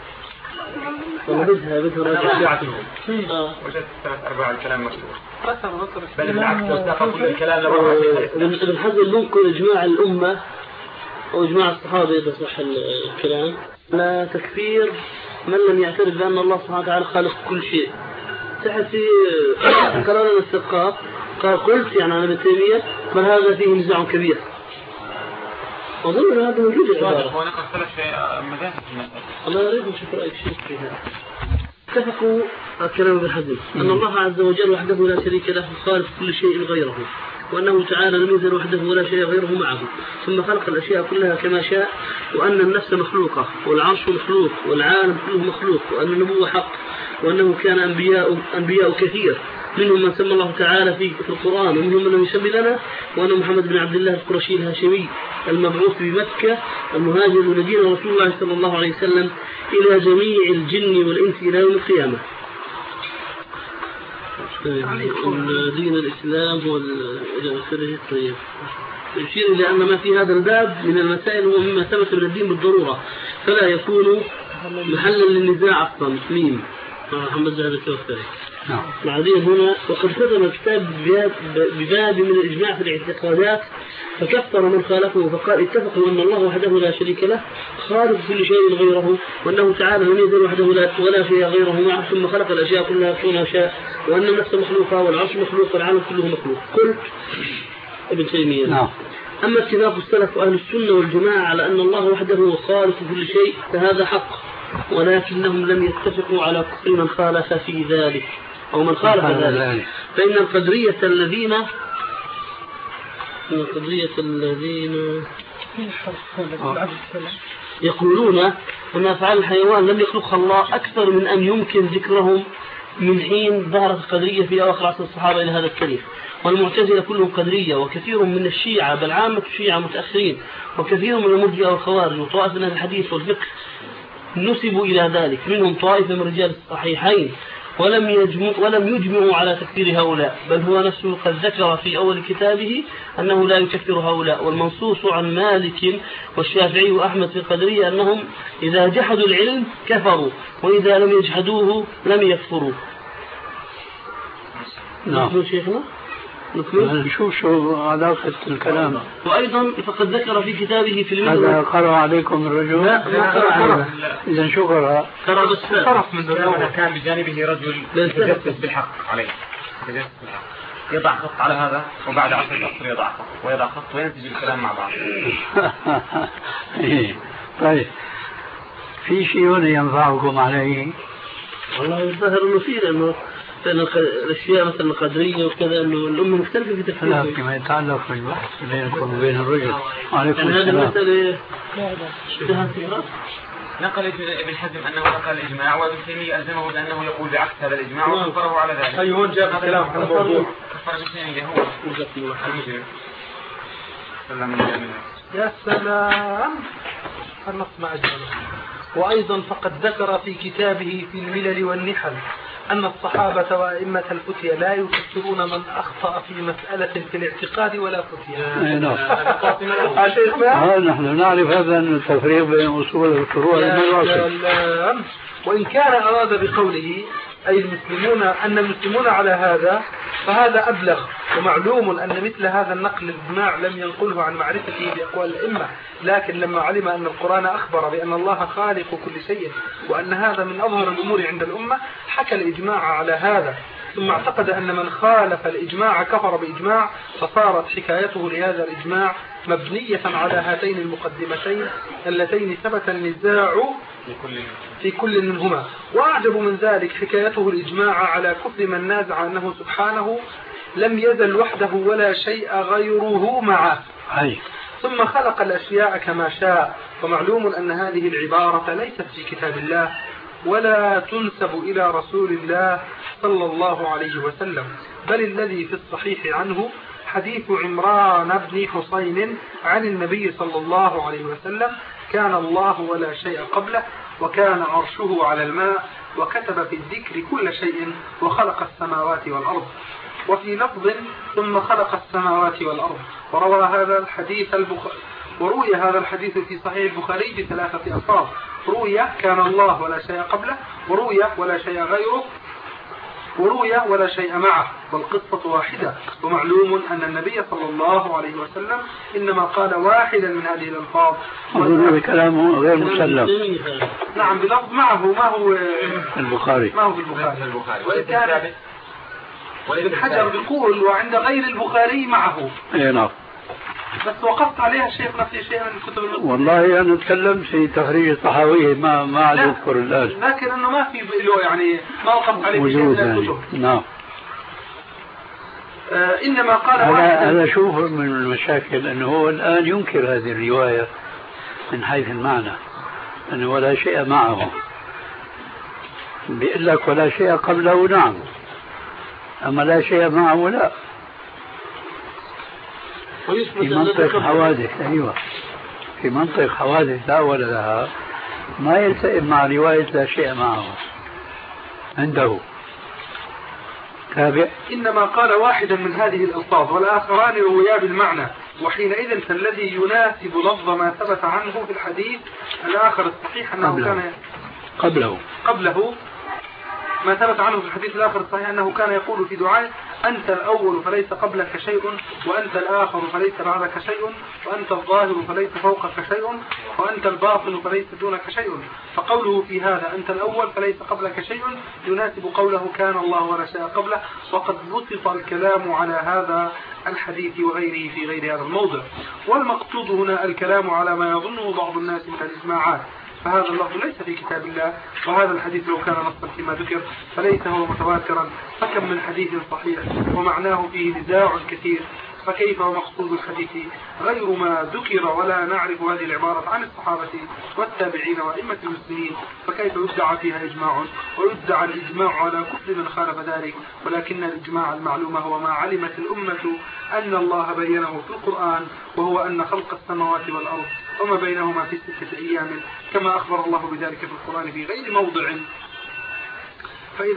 [SPEAKER 5] بدها راجع.
[SPEAKER 4] وجدت 3/4 الكلام مكتوب. بل بالعكس وساق كل الكلام لبرا.
[SPEAKER 5] ابن حزم ممكن إجماع الأمة وإجماع الصحابة إذا صح الكلام لا تكفير من لم يعترف بأن الله سبحانه وتعالى خالق كل شيء. تحت في قرار الاستقاء قال قلت يعني أنا ابن تيمية بل هذا فيه نزاع كبير. أظن هذا موجود العبارة.
[SPEAKER 4] ونقل 3 مذاهب في المسألة.
[SPEAKER 5] الله يريد نشوف رأيك شيء فيها. اتفقوا الكلام ابن حزم أن الله عز وجل وحده لا شريك له خالق كل شيء غيره، وأنه تعالى لم يزل وحده ولا شيء غيره معه، ثم خلق الأشياء كلها كما شاء، وأن النفس مخلوقة والعرش مخلوق والعالم كله مخلوق، وأن النبوة حق، وأنه كان أنبياء كثير منهم من سمى الله تعالى في القرآن ومنهم من يسمي لنا، وأن محمد بن عبد الله القرشي الهاشمي المبعوث بمكة المهاجر ونبينا رسول الله صلى الله عليه وسلم إلى جميع الجن والإنس إلى يوم القيامة. دين الإسلام هو الطيب. يشير إلى أن ما في هذا الباب من المسائل هو مما ثبت من الدين بالضرورة، فلا يكون محلا للنزاع أصلا. محمد زهد التوفري. بعدين هنا وقد ختم الكتاب بباب من الإجماع في الاعتقادات فكفر من خالفه فقال اتفقوا أن الله وحده لا شريك له خالق كل شيء غيره وأنه تعالى لم يزل وحده ولا شيء غيره معه ثم خلق الأشياء كلها كونها شاء وأن النفس مخلوقة والعرش مخلوق والعالم كله مخلوق. قلت ابن تيمية أما اتفاق السلف وأهل السنة والجماعة على أن الله وحده هو خالق كل شيء فهذا حق ولكنهم لم يتفقوا على كفر من خالف في ذلك أو من خالف ذلك فإن القدرية الذين يقولون أن أفعال الحيوان لم يخلقها الله أكثر من أن يمكن ذكرهم من حين ظهرت القدرية في أواخر عصر الصحابة إلى هذا التاريخ. والمعتزلة كلهم قدرية وكثير من الشيعة بل عامة الشيعة متأخرين وكثير من المرجئة والخوارج وطائفة من الحديث والفقه نسبوا إلى ذلك منهم طائفة من رجال الصحيحين ولم يجمعوا على تكفير هؤلاء بل هو نفسه قد ذكر في أول كتابه أنه لا يكفر هؤلاء. والمنصوص عن مالك والشافعي وأحمد في القدرية أنهم إذا جحدوا العلم كفروا وإذا لم يجحدوه لم يكفروا.
[SPEAKER 3] نعم
[SPEAKER 5] شيخنا
[SPEAKER 3] نشوف شو علاقة الكلام.
[SPEAKER 5] وأيضا فقد ذكر في كتابه في المدن
[SPEAKER 3] هذا قرأ عليكم الرجل؟
[SPEAKER 5] لا
[SPEAKER 3] إذا شو قرأ؟
[SPEAKER 5] قرأ بس
[SPEAKER 4] طرف من ذلك كان بجانبه رجل يتجسس بالحق عليه يضع خط على هذا وبعد 10 أسطر يضع خط ويضع خط وينتج الكلام مع بعض.
[SPEAKER 3] طيب في شيء هنا ينفعكم عليه؟
[SPEAKER 5] والله الظاهر انه في لانه الاشياء مثل القدريه وكذا انه الامه مختلفه في تفكيرها
[SPEAKER 3] فيما يتعلق بالبحث بينكم وبين الرجل. وعليكم
[SPEAKER 5] هذه
[SPEAKER 3] السلام.
[SPEAKER 5] المساله
[SPEAKER 4] نقل ابن حزم انه نقل الاجماع وابن تيميه الزمه بانه يقول بعكس هذا الاجماع وكفره على ذلك.
[SPEAKER 2] اي هون جاب الكلام عن الموضوع.
[SPEAKER 4] كفر ابن تيميه هو المجرم.
[SPEAKER 2] يا سلام النص ما أجمله. وأيضا فقد ذكر في كتابه في الملل والنحل أن الصحابة وأئمة الفتية لا يكفرون من أخطأ في مسألة في الاعتقاد ولا فتية.
[SPEAKER 3] نحن نعرف هذا التفريق بين أصول الفروع
[SPEAKER 2] والأصل. وإن كان أراد بقوله أي المسلمون أن المسلمون على هذا فهذا أبلغ. ومعلوم أن مثل هذا النقل الإجماع لم ينقله عن معرفته بأقوال الأئمة لكن لما علم أن القرآن أخبر بأن الله خالق كل شيء وأن هذا من أظهر الأمور عند الأمة حكى الإجماع على هذا ثم اعتقد أن من خالف الإجماع كفر بإجماع فصارت حكايته لهذا الإجماع مبنية على هاتين المقدمتين اللتين ثبت النزاع في كل منهما. وأعجب من ذلك حكايته الإجماع على كفر من نازع أنه سبحانه لم يزل وحده ولا شيء غيره معه ثم خلق الأشياء كما شاء. ومعلوم أن هذه العبارة ليست في كتاب الله ولا تنسب إلى رسول الله صلى الله عليه وسلم بل الذي في الصحيح عنه حديث عمران بن حسين عن النبي صلى الله عليه وسلم كان الله ولا شيء قبله وكان عرشه على الماء وكتب في الذكر كل شيء وخلق السماوات والأرض. وفي لفظ ثم خلق السماوات والأرض. وروى هذا الحديث في صحيح البخاري بثلاثة ألفاظ. روي كان الله ولا شيء قبله وروي ولا شيء غيره وروي ولا شيء معه والقصة واحدة. ومعلوم أن النبي صلى الله عليه وسلم إنما قال واحدا من هذه الألفاظ.
[SPEAKER 3] هذا كلامه غير مسلم.
[SPEAKER 2] نعم بلفظ معه ما هو
[SPEAKER 3] البخاري
[SPEAKER 2] وابن حجر بيقول وعند غير البخاري معه.
[SPEAKER 3] نعم
[SPEAKER 2] بس وقفت عليها شيخنا في شيء من الكتب
[SPEAKER 3] والله أنا تكلمت في تخريج الطحاوية ما عاد أذكر الآن
[SPEAKER 2] لكن أنه ما في له يعني ما وقفت عليه في شيء من الكتب.
[SPEAKER 3] نعم
[SPEAKER 2] إنما قال
[SPEAKER 3] هذا شوف من المشاكل أنه هو الآن ينكر هذه الرواية من حيث المعنى أنه ولا شيء معه بيقول لك ولا شيء قبله نعم أما لا شيء معه لا في منطق حوادث. أيوة في منطق حوادث لا ولا لها ما يلتئم مع رواية لا شيء معه عنده. تابع.
[SPEAKER 2] إنما قال واحدا من هذه الألفاظ والآخران رويا بالمعنى وحينئذ فالذي يناسب لفظ ما ثبت عنه في الحديث الآخر الصحيح أنه كان
[SPEAKER 3] قبله
[SPEAKER 2] ما ثبت عنه في الحديث الآخر الصحيح أنه كان يقول في دعائه: أنت الأول فليس قبلك شيء، وأنت الآخر فليس بعدك شيء، وأنت الظاهر فليس فوقك شيء، وأنت الباطن فليس دونك شيء. فقوله في هذا أنت الأول فليس قبلك شيء يناسب قوله كان الله ولا شيء قبله، وقد بسط الكلام على هذا الحديث وغيره في غير هذا الموضع. والمقصود هنا الكلام على ما يظنه بعض الناس من الإجماعات، فهذا اللفظ ليس في كتاب الله، وهذا الحديث لو كان نصا فيما ذكر فليس هو متواترا، فكم من حديث صحيح ومعناه فيه نزاع كثير، فكيف ومقصود الحديث غير ما ذكر ولا نعرف هذه العبارة عن الصحابة والتابعين وأئمة المسلمين، فكيف يدعى فيها إجماع ويدعى الإجماع على كل من خالف ذلك؟ ولكن الإجماع المعلوم هو ما علمت الأمة أن الله بينه في القرآن، وهو أن خلق السماوات والأرض وما بينهما في 6 أيام كما أخبر الله بذلك في القرآن في غير موضع. فإذا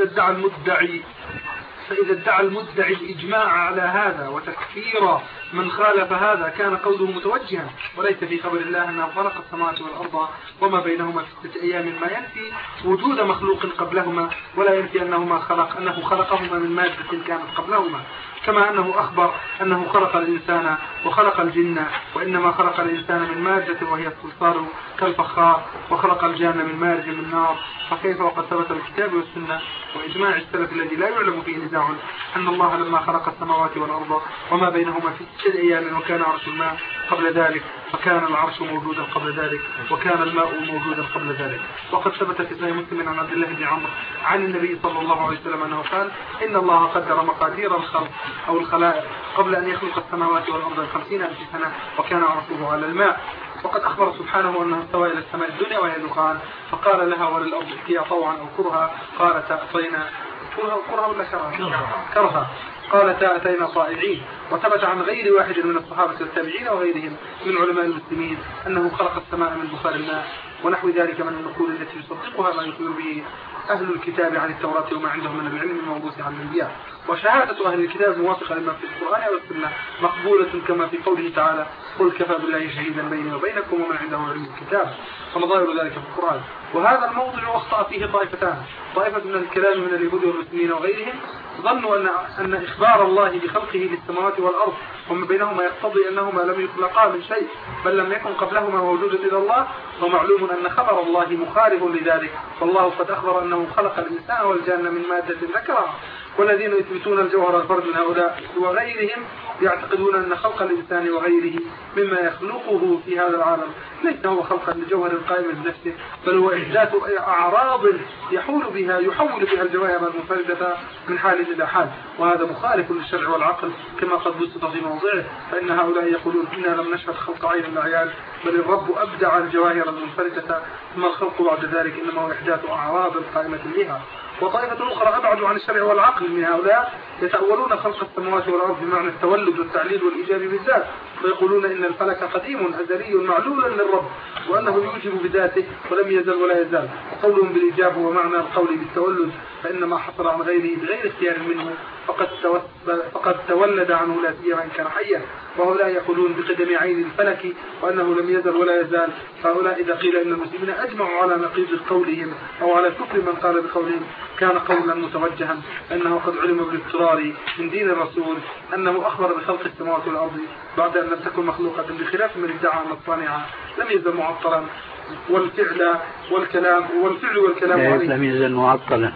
[SPEAKER 2] ادعى المدعي الإجماع على هذا وتكفير من خالف هذا كان قوله متوجها، وليس في خبر الله أنه خلق السماوات والأرض وما بينهما في 6 أيام، ما ينفي وجود مخلوق قبلهما، ولا ينفي أنه خلقهما من مادة كانت قبلهما، كما أنه أخبر أنه خلق الإنسان وخلق الجن، وإنما خلق الإنسان من مادة وهي الصلصال كالفخار، وخلق الجان من مارج من نار. فكيف وقد ثبت الكتاب والسنة وإجماع السلف الذي لا يعلم فيه نزاع أن الله لما خلق السماوات والأرض وما بينهما في 6 أيام وكان عرش الماء قبل ذلك، فكان العرش موجودا قبل ذلك، وكان الماء موجودا قبل ذلك. وقد ثبت في صحيح مسلم عن عبد الله بن عمرو عن النبي صلى الله عليه وسلم أنه قال: إن الله قدر مقادير الخلق أو الخلائق قبل أن يخلق السماوات والأرض 50,000 سنة، وكان عرشه على الماء. وقد أخبر سبحانه أنه استوى إلى السماء الدنيا وهي دخان، فقال لها وللأرض ائتيا طوعا أو كرها، قالت أتينا كرها ولا كرها، قالتا أتينا طائعين. وثبت عن غير واحد من الصحابة والتابعين وغيرهم من علماء المسلمين أنه خلق السماء من بخار الماء، ونحو ذلك من النقول التي يصدقها ما يخبر به أهل الكتاب عن التوراة وما عندهم من العلم الموروث عن الأنبياء. وشهادة أهل الكتاب موافقة لما في القرآن والسنة مقبولة، كما في قوله تعالى: قل كفى بالله شهيدا بيني وبينكم ومن عنده علم الكتاب، فنظائر ذلك في القرآن. وهذا الموضع أخطأ فيه طائفتان: طائفة من الكلام من اليهود والمسلمين وغيرهم ظنوا أن إخبار الله بخلقه للسماوات والأرض وما بينهما يقتضي أنهما لم يخلقا من شيء، بل لم يكن قبلهما موجودا إلى الله، ومعلوم أن خبر الله مخالف لذلك، والله قد أخبر أنه خلق الإنسان والجان من مادة ذكرها. والذين يثبتون الجوهر الفرد من هؤلاء وغيرهم يعتقدون أن خلق الإنسان وغيره مما يخلقه في هذا العالم ليس هو خلقا لجوهر القائم بنفسه، بل هو إحداث أعراض يحول بها الجواهر المنفردة من حال إلى حال، وهذا مخالف للشرع والعقل كما قد بسط في موضعه. فإن هؤلاء يقولون: إنا لم نشهد خلق عين الأعيان، بل الرب أبدع الجواهر المنفردة، ثم الخلق بعد ذلك إنما هو إحداث أعراض قائمة بها. وطائفة أخرى أبعد عن الشرع والعقل من هؤلاء يتأولون خلق السماوات والأرض بمعنى التولد والتعليل والإيجاب بالذات، ويقولون إن الفلك قديم أزلي معلولا للرب، وأنه يوجب بذاته ولم يزل ولا يزال. وقولهم بالإيجاب هو معنى القول بالتولد، فإنما حصل عن غيره بغير اختيار منه فقد تولد عنه لا سيما إن كان حيا. وهؤلاء يقولون بقدم عين الفلك وأنه لم يزل ولا يزال. فهؤلاء إذا قيل إن المسلمين أجمعوا على نقيض قولهم أو على كفر من قال بقولهم كان قولا متوجها، أنه قد علم بالاضطرار من دين الرسول أنه أخبر بخلق السماوات والأرض بعد أن لم تكن مخلوقة، بخلاف من ادعى أن الصانع لم يزل معطلا والفعل والكلام عليه
[SPEAKER 3] لم يزل معطلا.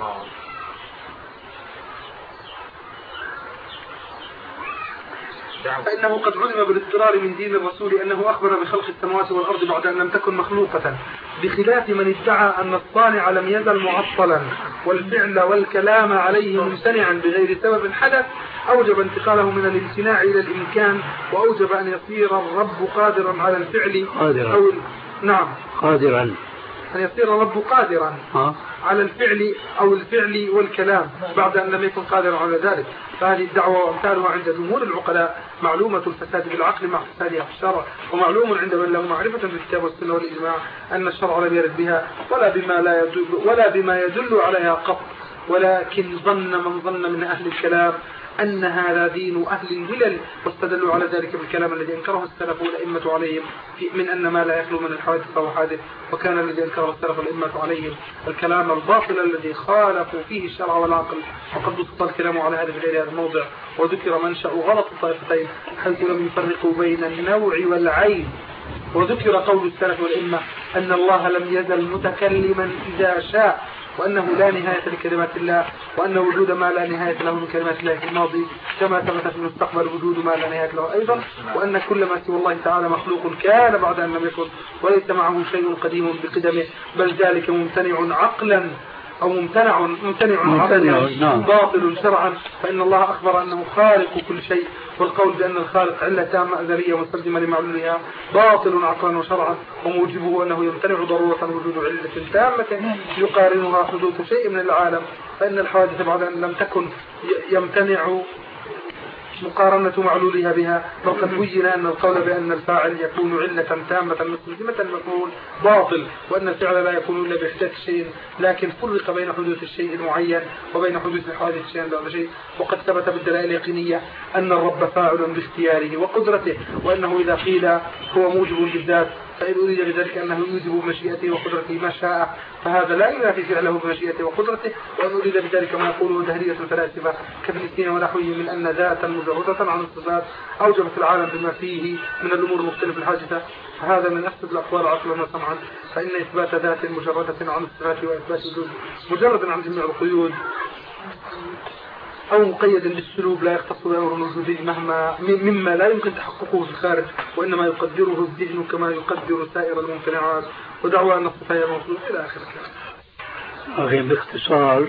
[SPEAKER 2] فإنه قد علم بالاضطرار من دين الرسول أنه أخبر بخلق السماوات والأرض بعد أن لم تكن مخلوقة، بخلاف من ادعى أن الصانع لم يزل معطلا والفعل والكلام عليه ممتنعا بغير سبب حدث، أوجب انتقاله من الامتناع إلى الإمكان، وأوجب أن يصير الرب قادرا على الفعل
[SPEAKER 3] قادرا
[SPEAKER 2] أن يصير الرب قادرا على الفعل أو الفعل والكلام بعد أن لم يكن قادرا على ذلك. فهذه الدعوة وأمثالها عند جمهور العقلاء معلومة الفساد بالعقل مع فسادها في الشرع، ومعلوم عند من له معرفة بالكتاب والسنة والإجماع أن الشرع لم يرد بها ولا بما يدل عليها قط، ولكن ظن من ظن من أهل الكلام أن هذا دين أهل الملل، واستدلوا على ذلك بالكلام الذي أنكره السلف والأئمة عليهم من أن ما لا يخلو من الحوادث فهو حادث، وكان الذي أنكره السلف والأئمة عليهم الكلام الباطل الذي خالفوا فيه الشرع والعقل. وقد بسط الكلام على هذا في غير هذا الموضع، وذكر منشأ غلط الطائفتين حيث لم يفرقوا بين النوع والعين. وذكر قول السلف والأئمة أن الله لم يزل متكلما إذا شاء، وأنه لا نهاية لكلمات الله، وأن وجود ما لا نهاية له من كلمات الله في الماضي كما ثبت في المستقبل وجود ما لا نهاية له أيضا، وأن كل ما سوى الله تعالى مخلوق كان بعد أن لم يكن، وليس معه شيء قديم بقدمه، بل ذلك ممتنع عقلا أو ممتنع عقلا باطل شرعا، فإن الله أخبر أنه خالق كل شيء، والقول بأن الخالق علة تامة أزلية مستلزمة لمعلولها باطل عقلا وشرعا، وموجبه أنه يمتنع ضرورة وجود علة تامة يقارنها حدوث شيء من العالم، فإن الحوادث بعد أن لم تكن يمتنع مقارنة معلولها بها. وقد بين أن القول بأن الفاعل يكون علة تامة مستلزمة المفعول باطل، وأن الفعل لا يكون إلا بإحداث شيء، لكن فرق بين حدوث الشيء المعين وبين حدوث الحوادث شيئا بعد شيء. وقد ثبت بالدلائل اليقينية أن الرب فاعل باختياره وقدرته، وأنه إذا قيل هو موجب بالذات فإن أريد بذلك أنه يوجب بمشيئته وقدرته ما شاء، فهذا لا ينافي فعله بمشيئته وقدرته. وأن أريد بذلك ما يقوله دهرية الفلاسفة كفلسطين ونحوهم من أن ذاتا مجردة عن الصفات أوجبت العالم بما فيه من الأمور المختلفة الحادثة، فهذا من أفسد الأقوال عقلا وسمعا، فإن إثبات ذات مجردة عن الصفات وإثبات وجود مجرد عن جميع القيود أو مقيد بالسلوب لا يختص بأمر الوجود مما لا يمكن تحققه في الخارج، وإنما يقدره الذهن كما يقدر سائر الممتنعات، ودعوى أن الصفات المخلوق إلى آخر الكلام.
[SPEAKER 3] أخي باختصار،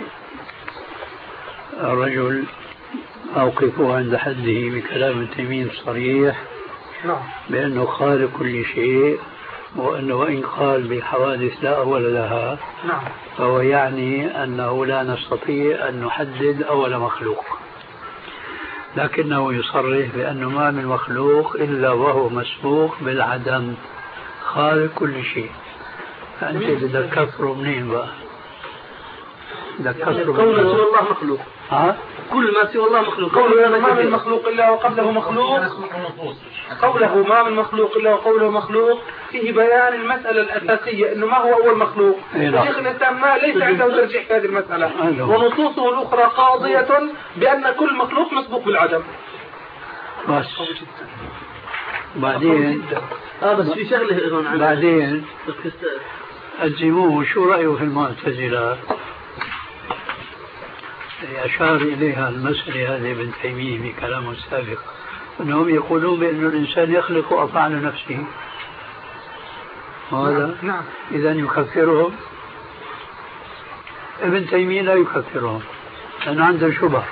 [SPEAKER 3] الرجل أوقفه عند حده بكلام ابن تيمية الصريح بأنه خالق كل شيء، وأنه وإن قال بالحوادث لا أول لها فهو يعني أنه لا نستطيع أن نحدد أول مخلوق، لكنه يصرح بأنه ما من مخلوق إلا وهو مسبوق بالعدم، خالق كل شيء. فأنت بدك تكفره منين بقى؟
[SPEAKER 2] كل ما سوى الله مخلوق. كل ما سوى الله مخلوق. قوله ما من مخلوق إلا وقبله مخلوق، قوله ما من مخلوق إلا وقوله مخلوق فيه بيان المسألة الأساسية إنه ما هو أول مخلوق. الشيخ الإسلام ما ليس عنده ترجيح في هذه المسألة، ونصوصه الأخرى قاضية بأن كل مخلوق مسبوق بالعدم.
[SPEAKER 3] بس بعدين
[SPEAKER 5] بس في شغله
[SPEAKER 3] بعدين أجيبوه شو رأيه في المعتزلة؟ أشار إليها المسألة هذه ابن تيمية في كلامه السابق، أنهم يقولون بأن الإنسان يخلق أفعال نفسه، وهذا إذا يكفرهم. ابن تيمية لا يكفرهم لأنه عنده شبه.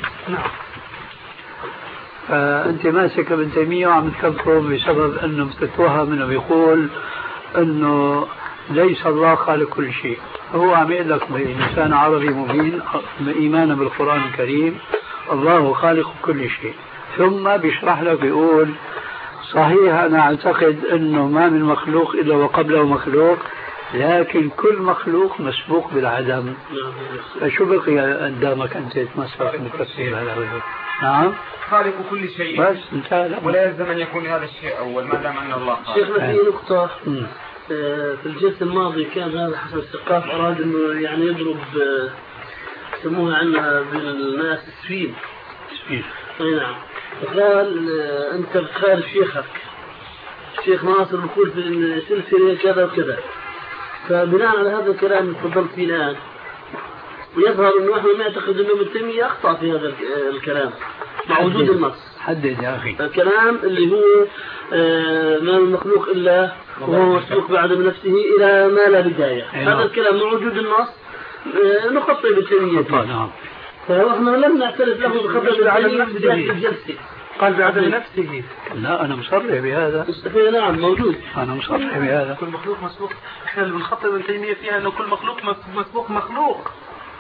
[SPEAKER 3] فأنت ماسك ابن تيمية وعم تكفرهم بسبب أنه بتتوهم أنه بيقول أنه ليس الله خالق كل شيء. هو عم يقول لك بلسان عربي مبين إيمانا بالقرآن الكريم الله خالق كل شيء، ثم بيشرح لك بيقول صحيح أنا أعتقد أنه ما من مخلوق إلا وقبله مخلوق، لكن كل مخلوق مسبوق بالعدم. فشو بقي قدامك أنت تمسك بالتفسير هذا؟ نعم
[SPEAKER 4] خالق كل شيء
[SPEAKER 3] بس انتهى،
[SPEAKER 4] ولا يلزم أن يكون هذا الشيء أول ما دام أن الله خالق.
[SPEAKER 5] شيخنا في نقطة في الجلسة الماضي كان هذا حسن الثقاف أراد أنه يعني يضرب يسموها عندنا بالناس السفين. نعم. فقال أنت بتخالف شيخك الشيخ ناصر يقول في السلسلة كذا وكذا، فبناء على هذا الكلام اللي تفضلت فيه الآن ويظهر أنه احنا نعتقد أنه ابن تيمية أخطأ في هذا الكلام مع وجود النص.
[SPEAKER 3] حدد يا أخي.
[SPEAKER 5] الكلام اللي هو ما من مخلوق إلا وهو مسبوق بعدم نفسه إلى ما لا بداية. هذا الكلام مع وجود النص نخطئ ابن تيمية. فنحن لم نعترف له بخطأ بعدم الجلسة.
[SPEAKER 2] قال بعدم نفسه.
[SPEAKER 3] لا أنا مصرح بهذا.
[SPEAKER 5] نعم موجود.
[SPEAKER 3] أنا مصرح بهذا.
[SPEAKER 2] كل مخلوق مسبوق. إحنا اللي بنخطئ ابن تيمية فيها إنه كل مخلوق مسبوق مخلوق.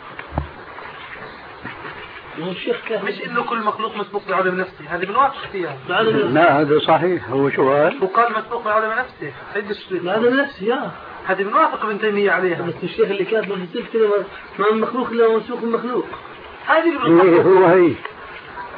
[SPEAKER 2] مش إنه كل مخلوق مسبوق بعدم نفسه، هذه بنوافق فيها.
[SPEAKER 3] لا هذا صحيح. هو شو قال؟
[SPEAKER 2] وقال مسبوق بعدم نفسه.
[SPEAKER 5] بعدم نفسه يا.
[SPEAKER 2] هذه بنوافق ابن تيمية عليها.
[SPEAKER 5] بس الشيخ اللي كاتبه في السلسلة ما من مخلوق إلا مسبوق المخلوق.
[SPEAKER 2] هذه
[SPEAKER 3] هو هي.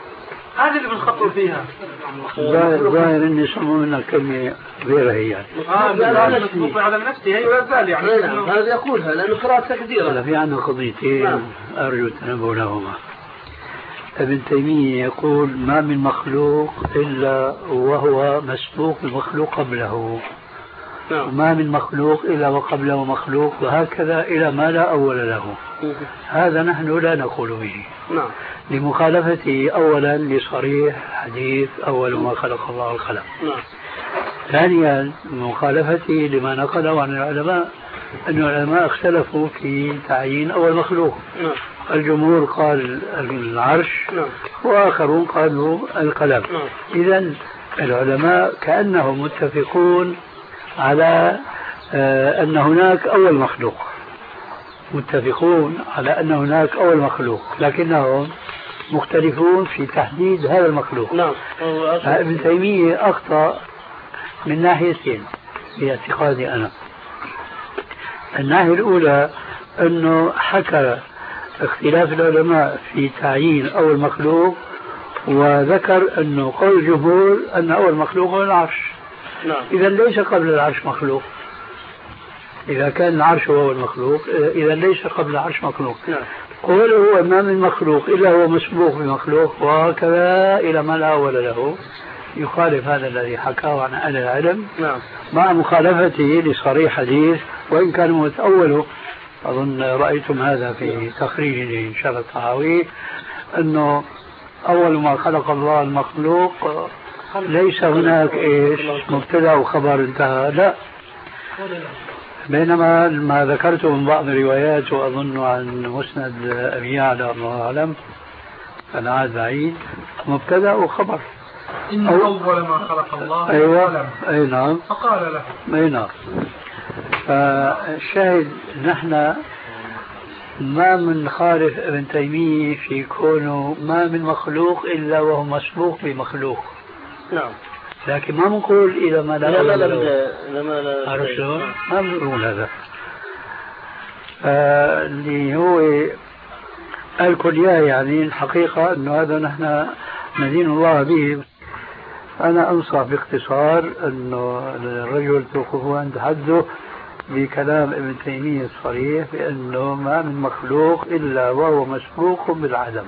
[SPEAKER 2] هذه اللي بنخطر فيها.
[SPEAKER 3] ظاهر اني سمعوا منها كلمه غيرها هي يعني.
[SPEAKER 2] على نفسي هي ولا زال يعني.
[SPEAKER 5] هذا يقولها لانه قراءتها كثيره.
[SPEAKER 3] في عندنا قضيتين ارجو التنبه لهما. ابن تيمية يقول ما من مخلوق إلا وهو مسبوق بالمخلوق قبله، وما من مخلوق إلا وقبله مخلوق، وهكذا إلى ما لا أول له. هذا نحن لا نقول به لمخالفته أولا لصريح حديث أول ما خلق الله الخلق. ثانيا مخالفته لما نقله عن العلماء أن العلماء اختلفوا في تعيين أول مخلوق. الجمهور قال العرش وآخرون قالوا القلم. إذن العلماء كأنهم متفقون على أن هناك أول مخلوق، متفقون على أن هناك أول مخلوق، لكنهم مختلفون في تحديد هذا المخلوق. ابن تيمية أخطأ من ناحيتين في اعتقادي أنا. الناحية الأولى أنه حكى اختلاف العلماء في تعيين أول مخلوق، وذكر أنه قول الجمهور أن أول مخلوق هو العرش. إذا ليس قبل العرش مخلوق. إذا كان العرش هو المخلوق إذا ليس قبل العرش مخلوق. قوله ما من مخلوق إلا هو مسبوق بمخلوق وهكذا إلى ما لا أول له يخالف هذا الذي حكاه عن أهل العلم مع مخالفته لصريح حديث وإن كان متأوله. أظن رأيتم هذا في تخريج لشرح الطحاوي أنه أول ما خلق الله المخلوق ليس هناك إيش مبتدأ وخبر انتهى، لا. بينما ما ذكرته من بعض الروايات وأظن عن مسند أبي يعلى الله أعلم كان عاد بعيد مبتدأ وخبر.
[SPEAKER 2] إن أول ما خلق الله
[SPEAKER 3] أيوة. أي نعم.
[SPEAKER 2] فقال له.
[SPEAKER 3] أي نعم. فالشاهد نحن ما من خالف ابن تيمية في كونه ما من مخلوق إلا وهو مسبوق بمخلوق. لكن ما بنقول إذا ما لا ما بنقول هذا. اللي هو الكلية يعني الحقيقة أنه هذا نحن ندين الله به. أنا أنصح باختصار أنه الرجل توقفوا عند حده بكلام ابن تيمية الصريح بأنه ما من مخلوق إلا وهو مسبوق بالعدم،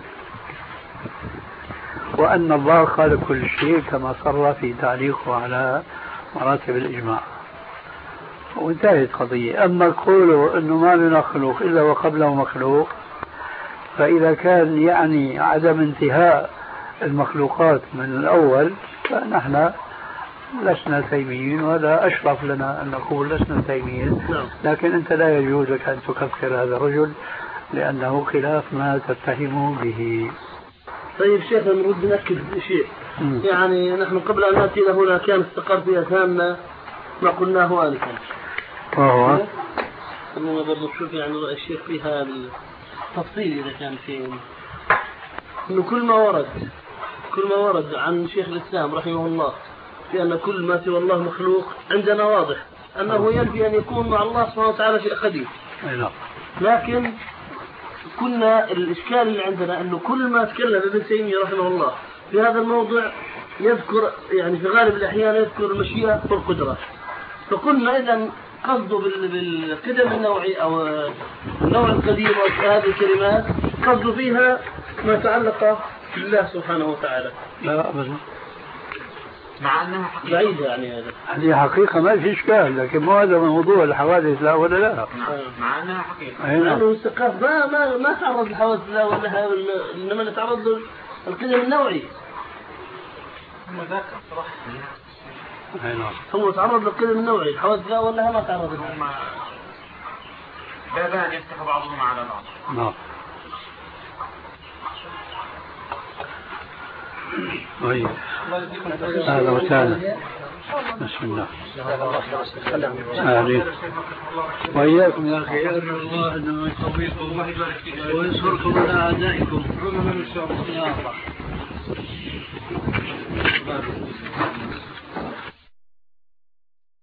[SPEAKER 3] وأن الله خالق كل شيء كما صر في تعليقه على مراتب الإجماع، وانتهت قضية. أما قوله أنه ما من مخلوق إلا وقبله مخلوق، فإذا كان يعني عدم انتهاء المخلوقات من الأول فنحن لسنا تيميين، ولا أشرف لنا أن نقول لسنا تيميين. لكن أنت لا يجوز لك أن تكفر هذا الرجل لأنه خلاف ما تتهم به.
[SPEAKER 5] طيب شيخ نريد نأكد شيء. يعني نحن قبل أن نأتي هنا كان استقر في أذهاننا ما قلناه آنفا.
[SPEAKER 3] وهو
[SPEAKER 5] أنه برضو نشوف يعني رأي الشيخ فيها التفصيل إذا كان فيه إنه كل ما ورد عن شيخ الإسلام رحمه الله في أن كل ما سوى الله مخلوق عندنا واضح أنه ينفي أن يكون مع الله سبحانه وتعالى شيء خديث. لكن كنا الإشكال اللي عندنا أنه كل ما تكلم ابن تيمية رحمه الله في هذا الموضوع يذكر يعني في غالب الأحيان يذكر المشيئة والقدرة، فقلنا إذا قصده بالقدم النوعي أو النوع القديم أو هذه الكلمات قصده فيها ما تعلق بالله سبحانه وتعالى.
[SPEAKER 3] لا أبدا،
[SPEAKER 4] مع أنها حقيقة
[SPEAKER 5] بعيدة يعني
[SPEAKER 3] هذه حقيقة ما في إشكال، لكن مو هذا موضوع الحوادث لا ولا لا.
[SPEAKER 4] مع أنها حقيقة
[SPEAKER 5] لأنه الثقافة ما تعرض للحوادث لا ولا، إنما نتعرض للقدم النوعي.
[SPEAKER 4] ذاك صراحة
[SPEAKER 5] هو تعرض للقدم النوعي، الحوادث لا ولا ما تعرض لها.
[SPEAKER 4] بابان يفتح بعضهم على بعض.
[SPEAKER 3] نعم. طيب هذا وسهلا، بسم الله. أهلين وإياكم يا أخي، أرجو الله أنه يقويكم وينصركم على أعدائكم.